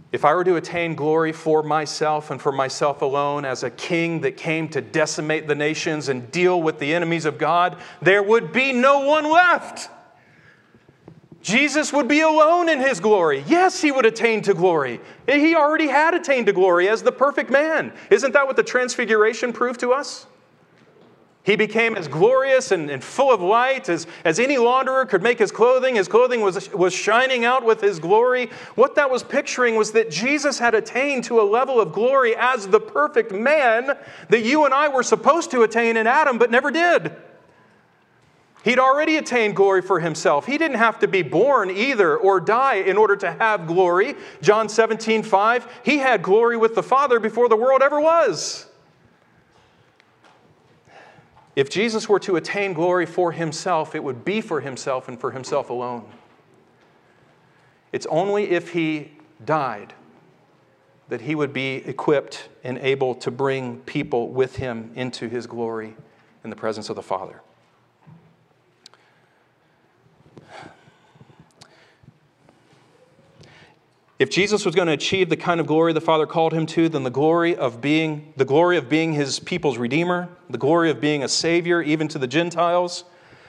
Speaker 2: If I were to attain glory for myself and for myself alone as a king that came to decimate the nations and deal with the enemies of God, there would be no one left. Jesus would be alone in his glory. Yes, he would attain to glory. He already had attained to glory as the perfect man. Isn't that what the transfiguration proved to us? He became as glorious and, and full of light as, as any launderer could make his clothing. His clothing was, was shining out with his glory. What that was picturing was that Jesus had attained to a level of glory as the perfect man that you and I were supposed to attain in Adam but never did. He'd already attained glory for himself. He didn't have to be born either or die in order to have glory. John seventeen five, he had glory with the Father before the world ever was. If Jesus were to attain glory for himself, it would be for himself and for himself alone. It's only if he died that he would be equipped and able to bring people with him into his glory in the presence of the Father. If Jesus was going to achieve the kind of glory the Father called him to, then the glory of being the glory of being his people's Redeemer, the glory of being a Savior even to the Gentiles,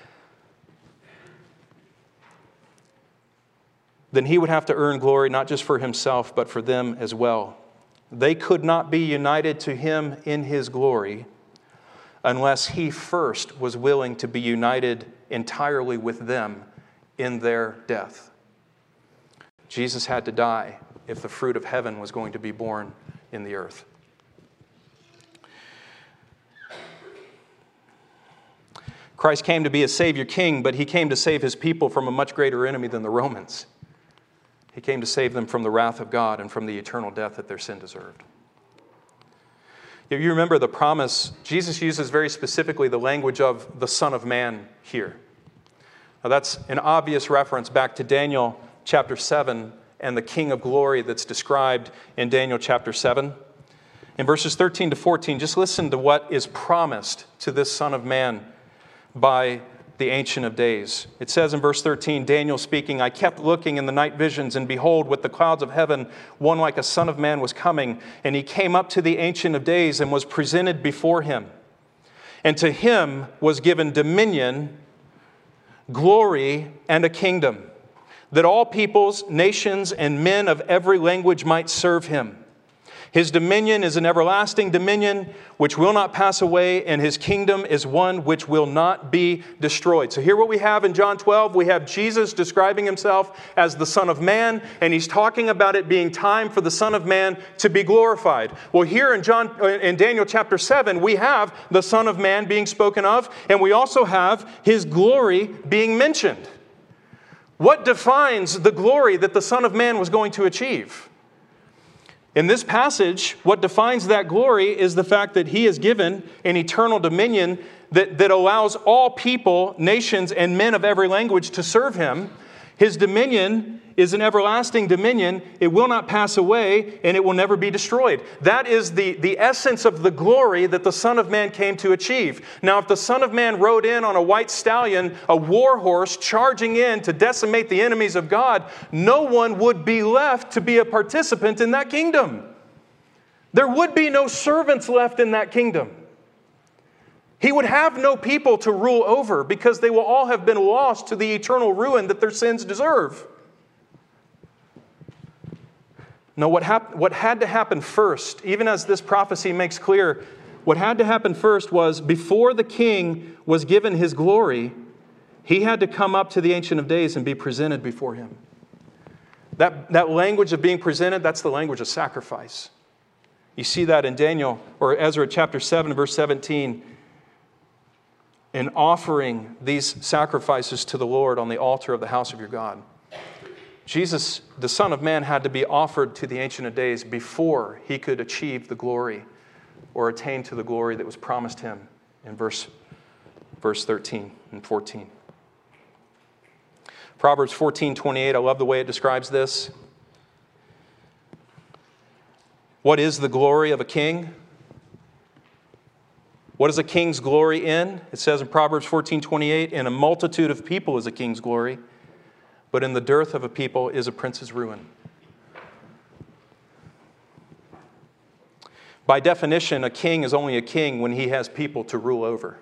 Speaker 2: then he would have to earn glory not just for himself, but for them as well. They could not be united to him in his glory unless he first was willing to be united entirely with them in their death. Jesus had to die if the fruit of heaven was going to be born in the earth. Christ came to be a Savior King, but he came to save his people from a much greater enemy than the Romans. He came to save them from the wrath of God and from the eternal death that their sin deserved. If you remember the promise, Jesus uses very specifically the language of the Son of Man here. Now that's an obvious reference back to Daniel chapter seven and the King of Glory that's described in Daniel chapter seven. In verses thirteen to fourteen, just listen to what is promised to this Son of Man by the Ancient of Days. It says in verse thirteen, Daniel speaking, I kept looking in the night visions, and behold, with the clouds of heaven, one like a Son of Man was coming, and he came up to the Ancient of Days and was presented before him. And to him was given dominion, glory, and a kingdom, that all peoples, nations, and men of every language might serve him. His dominion is an everlasting dominion which will not pass away, and his kingdom is one which will not be destroyed. So here what we have in John twelve, we have Jesus describing himself as the Son of Man, and he's talking about it being time for the Son of Man to be glorified. Well, here in John, in Daniel chapter seven, we have the Son of Man being spoken of, and we also have his glory being mentioned. What defines the glory that the Son of Man was going to achieve? In this passage, what defines that glory is the fact that he is given an eternal dominion that, that allows all people, nations, and men of every language to serve him. His dominion is an everlasting dominion. It will not pass away, and it will never be destroyed. That is the, the essence of the glory that the Son of Man came to achieve. Now, if the Son of Man rode in on a white stallion, a war horse, charging in to decimate the enemies of God, no one would be left to be a participant in that kingdom. There would be no servants left in that kingdom. He would have no people to rule over because they will all have been lost to the eternal ruin that their sins deserve. No, what, hap- what had to happen first, even as this prophecy makes clear, what had to happen first was before the king was given his glory, he had to come up to the Ancient of Days and be presented before him. That, that language of being presented, that's the language of sacrifice. You see that in Daniel, or Ezra chapter seven, verse seventeen. In offering these sacrifices to the Lord on the altar of the house of your God. Jesus, the Son of Man, had to be offered to the Ancient of Days before he could achieve the glory or attain to the glory that was promised him in verse, verse thirteen and fourteen. Proverbs fourteen twenty-eight, I love the way it describes this. What is the glory of a king? What is a king's glory in? It says in Proverbs fourteen twenty-eight, in a multitude of people is a king's glory, but in the dearth of a people is a prince's ruin. By definition, a king is only a king when he has people to rule over.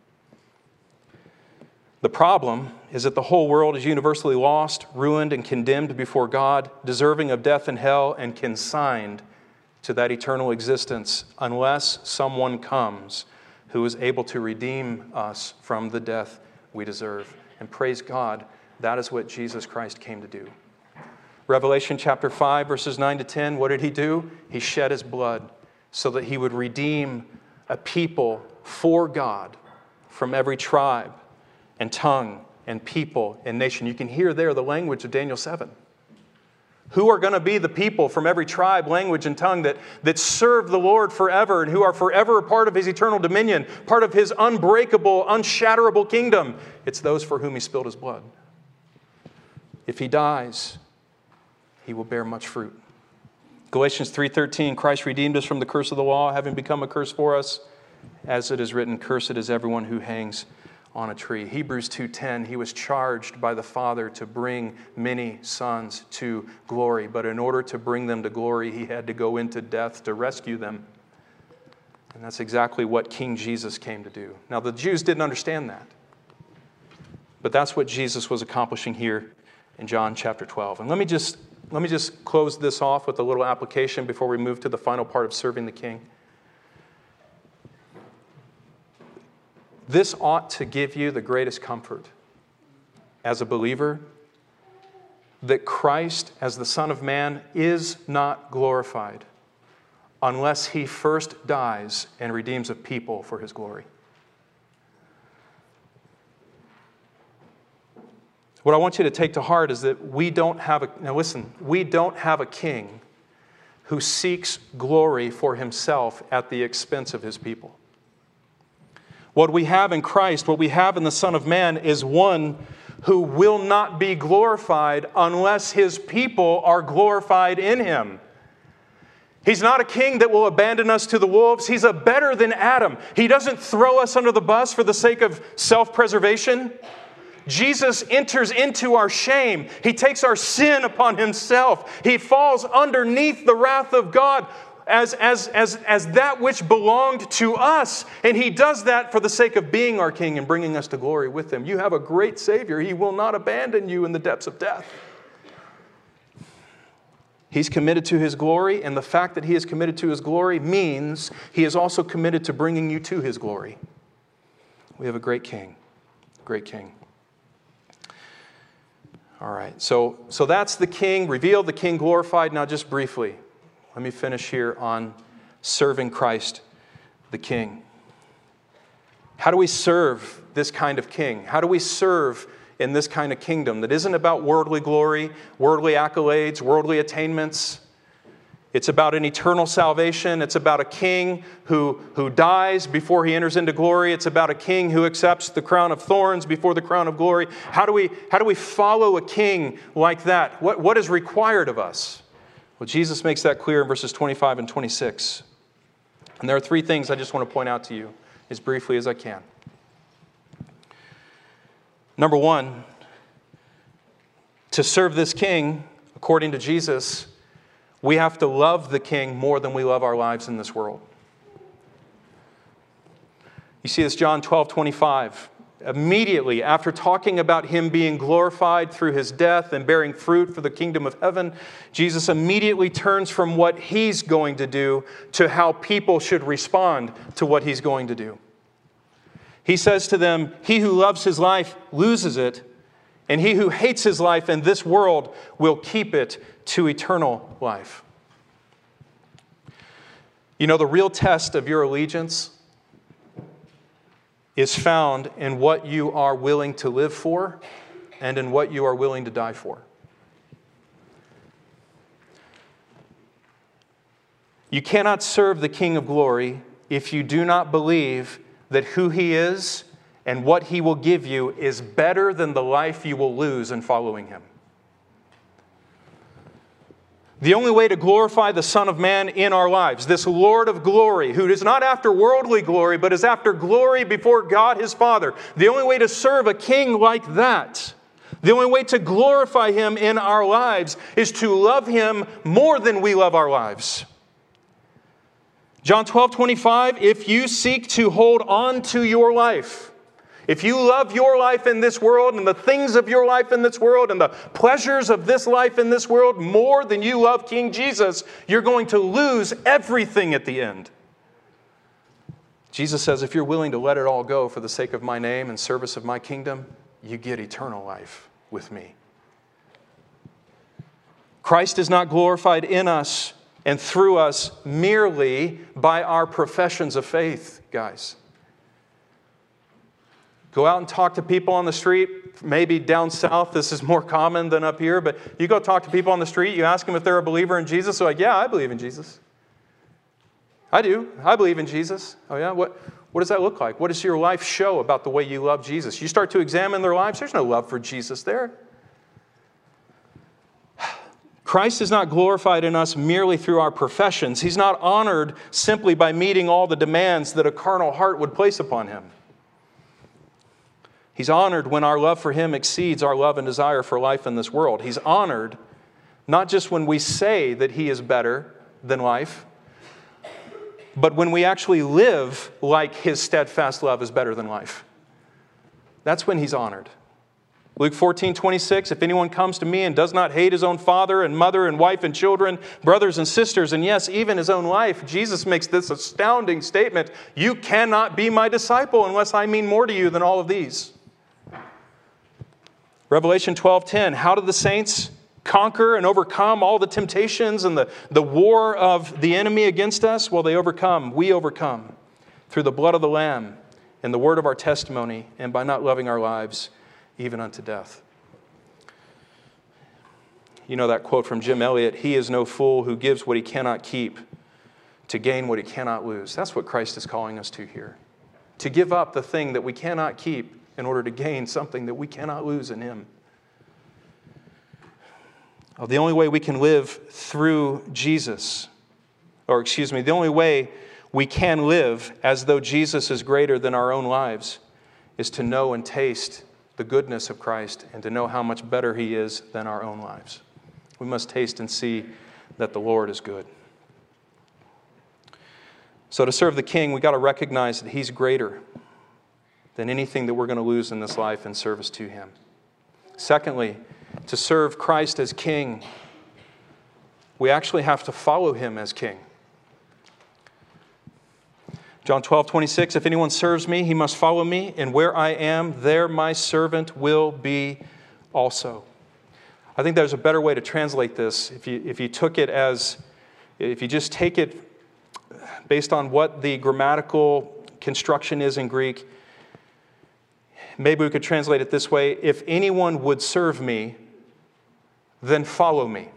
Speaker 2: The problem is that the whole world is universally lost, ruined, and condemned before God, deserving of death and hell, and consigned to that eternal existence unless someone comes who is able to redeem us from the death we deserve. And praise God, that is what Jesus Christ came to do. Revelation chapter five, verses nine to ten, what did he do? He shed his blood so that he would redeem a people for God from every tribe and tongue and people and nation. You can hear there the language of Daniel seven. Who are going to be the people from every tribe, language, and tongue that, that serve the Lord forever and who are forever a part of his eternal dominion, part of his unbreakable, unshatterable kingdom? It's those for whom he spilled his blood. If he dies, he will bear much fruit. Galatians three thirteen, Christ redeemed us from the curse of the law, having become a curse for us. As it is written, cursed is everyone who hangs on a tree. Hebrews two ten, he was charged by the Father to bring many sons to glory. But in order to bring them to glory, he had to go into death to rescue them. And that's exactly what King Jesus came to do. Now, the Jews didn't understand that. But that's what Jesus was accomplishing here in John chapter twelve. And let me just, let me just close this off with a little application before we move to the final part of serving the King. This ought to give you the greatest comfort as a believer that Christ, as the Son of Man, is not glorified unless he first dies and redeems a people for his glory. What I want you to take to heart is that we don't have a, now listen, we don't have a king who seeks glory for himself at the expense of his people. What we have in Christ, what we have in the Son of Man, is one who will not be glorified unless his people are glorified in him. He's not a king that will abandon us to the wolves. He's a better than Adam. He doesn't throw us under the bus for the sake of self-preservation. Jesus enters into our shame. He takes our sin upon himself. He falls underneath the wrath of God As, as, as, as that which belonged to us. And he does that for the sake of being our king and bringing us to glory with him. You have a great Savior. He will not abandon you in the depths of death. He's committed to his glory, and the fact that he is committed to his glory means he is also committed to bringing you to his glory. We have a great king. Great king. All right, so, so that's the king revealed, the king glorified. Now just briefly, let me finish here on serving Christ the King. How do we serve this kind of king? How do we serve in this kind of kingdom that isn't about worldly glory, worldly accolades, worldly attainments? It's about an eternal salvation. It's about a king who, who dies before he enters into glory. It's about a king who accepts the crown of thorns before the crown of glory. How do we, how do we follow a king like that? What, what is required of us? Well, Jesus makes that clear in verses twenty-five and twenty-six. And there are three things I just want to point out to you as briefly as I can. Number one, to serve this king, according to Jesus, we have to love the king more than we love our lives in this world. You see this, John twelve twenty-five. Immediately after talking about him being glorified through his death and bearing fruit for the kingdom of heaven, Jesus immediately turns from what he's going to do to how people should respond to what he's going to do. He says to them, "He who loves his life loses it, and he who hates his life in this world will keep it to eternal life." You know, the real test of your allegiance is found in what you are willing to live for and in what you are willing to die for. You cannot serve the King of Glory if you do not believe that who he is and what he will give you is better than the life you will lose in following him. The only way to glorify the Son of Man in our lives, this Lord of glory, who is not after worldly glory, but is after glory before God his Father. The only way to serve a king like that, the only way to glorify him in our lives, is to love him more than we love our lives. John twelve twenty-five, if you seek to hold on to your life, if you love your life in this world and the things of your life in this world and the pleasures of this life in this world more than you love King Jesus, you're going to lose everything at the end. Jesus says, if you're willing to let it all go for the sake of my name and service of my kingdom, you get eternal life with me. Christ is not glorified in us and through us merely by our professions of faith, guys. Go out and talk to people on the street. Maybe down south this is more common than up here, but you go talk to people on the street, you ask them if they're a believer in Jesus. They're like, yeah, I believe in Jesus. I do. I believe in Jesus. Oh yeah? What, what does that look like? What does your life show about the way you love Jesus? You start to examine their lives, there's no love for Jesus there. Christ is not glorified in us merely through our professions. He's not honored simply by meeting all the demands that a carnal heart would place upon Him. He's honored when our love for Him exceeds our love and desire for life in this world. He's honored not just when we say that He is better than life, but when we actually live like His steadfast love is better than life. That's when He's honored. Luke fourteen twenty-six, if anyone comes to me and does not hate his own father and mother and wife and children, brothers and sisters, and yes, even his own life, Jesus makes this astounding statement, you cannot be my disciple unless I mean more to you than all of these. Revelation twelve ten, how do the saints conquer and overcome all the temptations and the, the war of the enemy against us? Well, they overcome. We overcome through the blood of the Lamb and the word of our testimony and by not loving our lives even unto death. You know that quote from Jim Elliot, he is no fool who gives what he cannot keep to gain what he cannot lose. That's what Christ is calling us to here. To give up the thing that we cannot keep in order to gain something that we cannot lose in Him. The only way we can live through Jesus, or excuse me, the only way we can live as though Jesus is greater than our own lives is to know and taste the goodness of Christ and to know how much better He is than our own lives. We must taste and see that the Lord is good. So to serve the King, we've got to recognize that He's greater than anything that we're going to lose in this life in service to Him. Secondly, to serve Christ as King, we actually have to follow Him as King. John twelve twenty-six, if anyone serves me, he must follow me, and where I am, there my servant will be also. I think there's a better way to translate this. If you, if you took it as, if you just take it based on what the grammatical construction is in Greek, maybe we could translate it this way, if anyone would serve me, then follow me.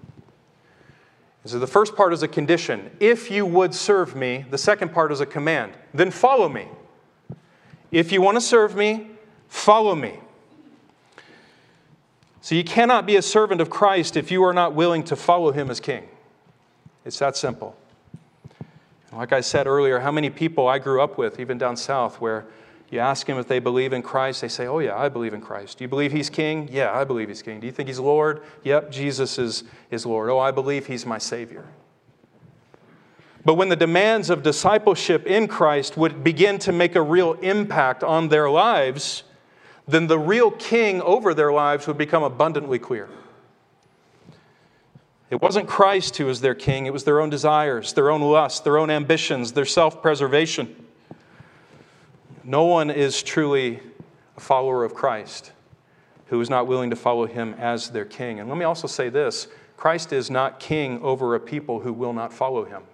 Speaker 2: So the first part is a condition. If you would serve me, the second part is a command. Then follow me. If you want to serve me, follow me. So you cannot be a servant of Christ if you are not willing to follow Him as King. It's that simple. Like I said earlier, how many people I grew up with, even down south, where you ask them if they believe in Christ, they say, oh yeah, I believe in Christ. Do you believe He's King? Yeah, I believe He's King. Do you think He's Lord? Yep, Jesus is, is Lord. Oh, I believe He's my Savior. But when the demands of discipleship in Christ would begin to make a real impact on their lives, then the real King over their lives would become abundantly clear. It wasn't Christ who was their King. It was their own desires, their own lusts, their own ambitions, their self-preservation. No one is truly a follower of Christ who is not willing to follow Him as their King. And let me also say this, Christ is not King over a people who will not follow Him.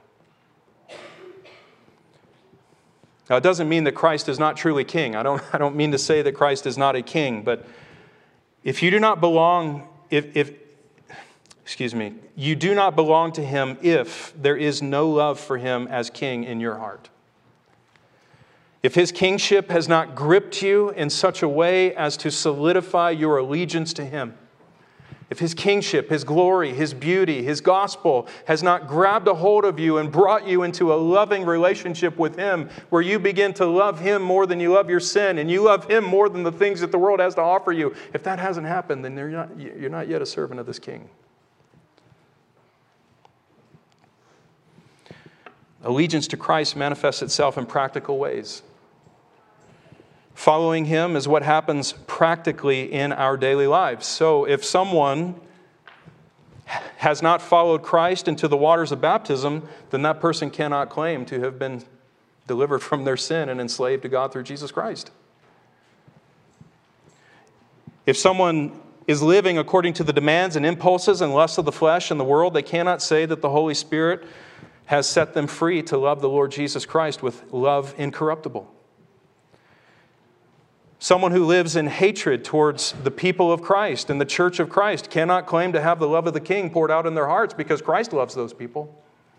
Speaker 2: Now, it doesn't mean that Christ is not truly King. I don't, I don't mean to say that Christ is not a King, but if you do not belong, if, if excuse me, you do not belong to Him if there is no love for Him as King in your heart. If His kingship has not gripped you in such a way as to solidify your allegiance to Him, if His kingship, His glory, His beauty, His gospel has not grabbed a hold of you and brought you into a loving relationship with Him, where you begin to love Him more than you love your sin, and you love Him more than the things that the world has to offer you, if that hasn't happened, then you're not, you're not yet a servant of this King. Allegiance to Christ manifests itself in practical ways. Following Him is what happens practically in our daily lives. So if someone has not followed Christ into the waters of baptism, then that person cannot claim to have been delivered from their sin and enslaved to God through Jesus Christ. If someone is living according to the demands and impulses and lusts of the flesh and the world, they cannot say that the Holy Spirit has set them free to love the Lord Jesus Christ with love incorruptible. Someone who lives in hatred towards the people of Christ and the church of Christ cannot claim to have the love of the King poured out in their hearts because Christ loves those people.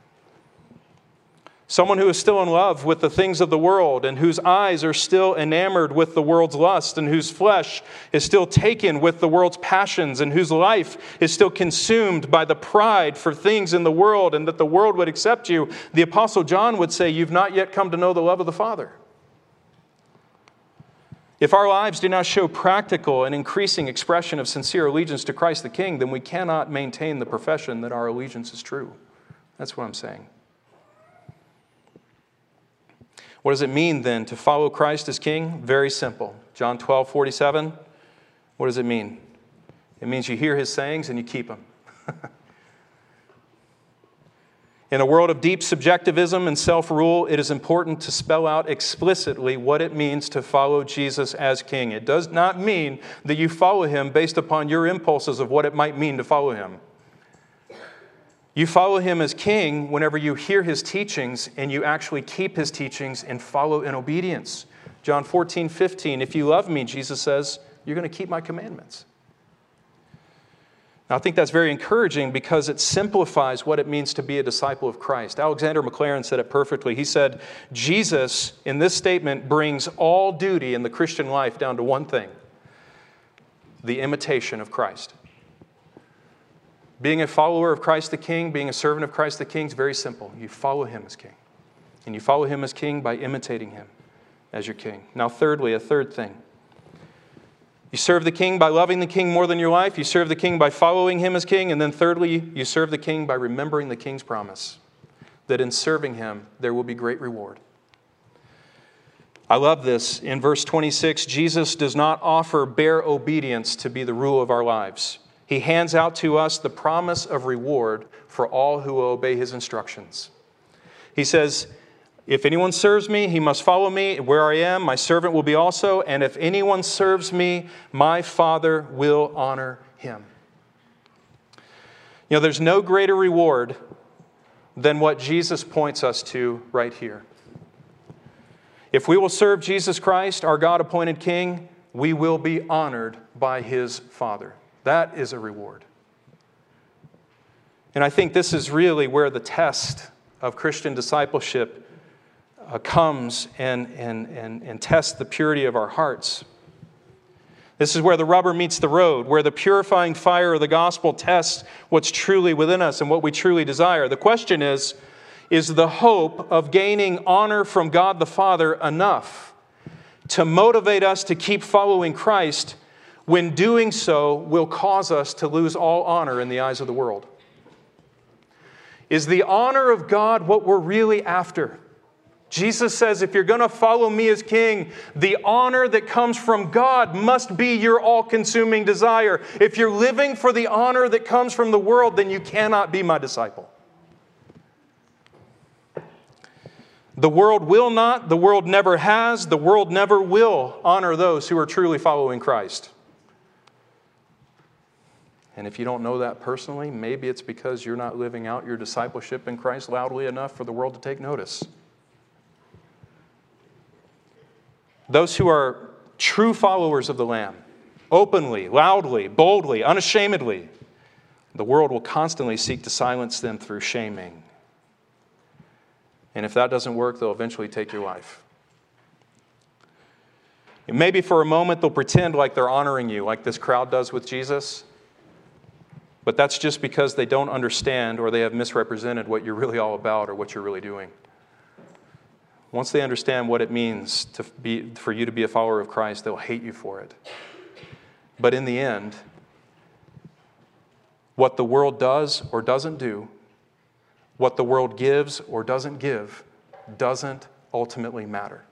Speaker 2: Someone who is still in love with the things of the world and whose eyes are still enamored with the world's lust and whose flesh is still taken with the world's passions and whose life is still consumed by the pride for things in the world and that the world would accept you, the Apostle John would say, you've not yet come to know the love of the Father. If our lives do not show practical and increasing expression of sincere allegiance to Christ the King, then we cannot maintain the profession that our allegiance is true. That's what I'm saying. What does it mean then to follow Christ as King? Very simple. John twelve forty-seven. What does it mean? It means you hear His sayings and you keep them. In a world of deep subjectivism and self-rule, it is important to spell out explicitly what it means to follow Jesus as King. It does not mean that you follow Him based upon your impulses of what it might mean to follow Him. You follow Him as King whenever you hear His teachings and you actually keep His teachings and follow in obedience. John fourteen fifteen, if you love me, Jesus says, you're going to keep my commandments. Now, I think that's very encouraging because it simplifies what it means to be a disciple of Christ. Alexander McLaren said it perfectly. He said, Jesus, in this statement, brings all duty in the Christian life down to one thing: the imitation of Christ. Being a follower of Christ the King, being a servant of Christ the King is very simple. You follow Him as King. And you follow Him as King by imitating Him as your King. Now, thirdly, a third thing. You serve the King by loving the King more than your life. You serve the King by following Him as King. And then thirdly, you serve the King by remembering the King's promise that in serving Him, there will be great reward. I love this. In verse twenty-six, Jesus does not offer bare obedience to be the rule of our lives. He hands out to us the promise of reward for all who will obey His instructions. He says, if anyone serves me, he must follow me. Where I am, my servant will be also. And if anyone serves me, my Father will honor him. You know, there's no greater reward than what Jesus points us to right here. If we will serve Jesus Christ, our God-appointed King, we will be honored by His Father. That is a reward. And I think this is really where the test of Christian discipleship Uh, comes and, and, and, and tests the purity of our hearts. This is where the rubber meets the road, where the purifying fire of the gospel tests what's truly within us and what we truly desire. The question is, is the hope of gaining honor from God the Father enough to motivate us to keep following Christ when doing so will cause us to lose all honor in the eyes of the world? Is the honor of God what we're really after? Jesus says, if you're going to follow me as King, the honor that comes from God must be your all-consuming desire. If you're living for the honor that comes from the world, then you cannot be my disciple. The world will not, the world never has, the world never will honor those who are truly following Christ. And if you don't know that personally, maybe it's because you're not living out your discipleship in Christ loudly enough for the world to take notice. Those who are true followers of the Lamb, openly, loudly, boldly, unashamedly, the world will constantly seek to silence them through shaming. And if that doesn't work, they'll eventually take your life. And maybe for a moment they'll pretend like they're honoring you, like this crowd does with Jesus. But that's just because they don't understand or they have misrepresented what you're really all about or what you're really doing. Once they understand what it means to be, for you to be a follower of Christ, they'll hate you for it. But in the end, what the world does or doesn't do What the world gives or doesn't give doesn't ultimately matter.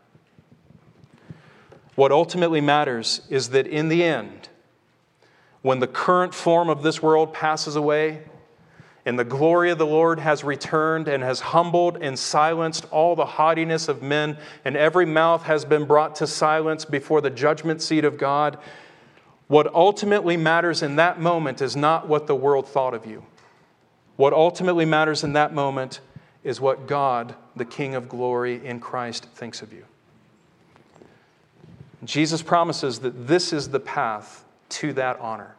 Speaker 2: What ultimately matters is that in the end, when the current form of this world passes away, and the glory of the Lord has returned and has humbled and silenced all the haughtiness of men, and every mouth has been brought to silence before the judgment seat of God, what ultimately matters in that moment is not what the world thought of you. What ultimately matters in that moment is what God, the King of glory in Christ, thinks of you. Jesus promises that this is the path to that honor.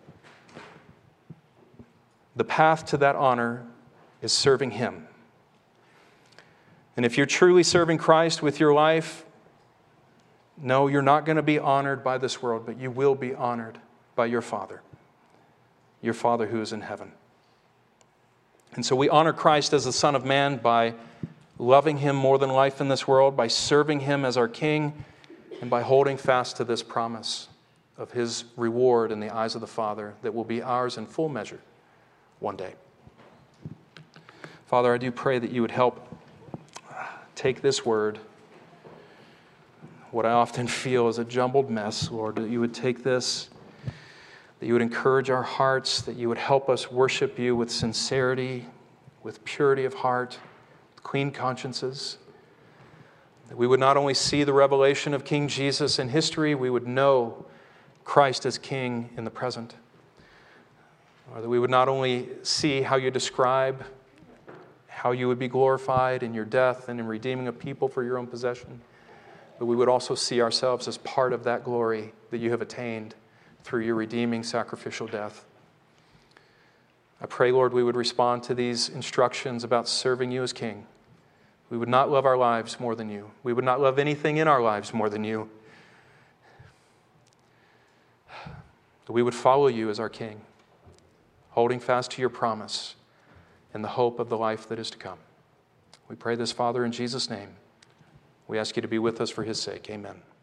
Speaker 2: The path to that honor is serving Him. And if you're truly serving Christ with your life, no, you're not going to be honored by this world, but you will be honored by your Father, your Father who is in heaven. And so we honor Christ as the Son of Man by loving Him more than life in this world, by serving Him as our King, and by holding fast to this promise of His reward in the eyes of the Father that will be ours in full measure one day. Father, I do pray that you would help take this word, what I often feel is a jumbled mess, Lord, that you would take this, that you would encourage our hearts, that you would help us worship you with sincerity, with purity of heart, with clean consciences, that we would not only see the revelation of King Jesus in history, we would know Christ as King in the present. Or that we would not only see how you describe how you would be glorified in your death and in redeeming a people for your own possession, but we would also see ourselves as part of that glory that you have attained through your redeeming sacrificial death. I pray, Lord, we would respond to these instructions about serving you as King. We would not love our lives more than you. We would not love anything in our lives more than you. That we would follow you as our King, holding fast to your promise and the hope of the life that is to come. We pray this, Father, in Jesus' name. We ask you to be with us for his sake. Amen.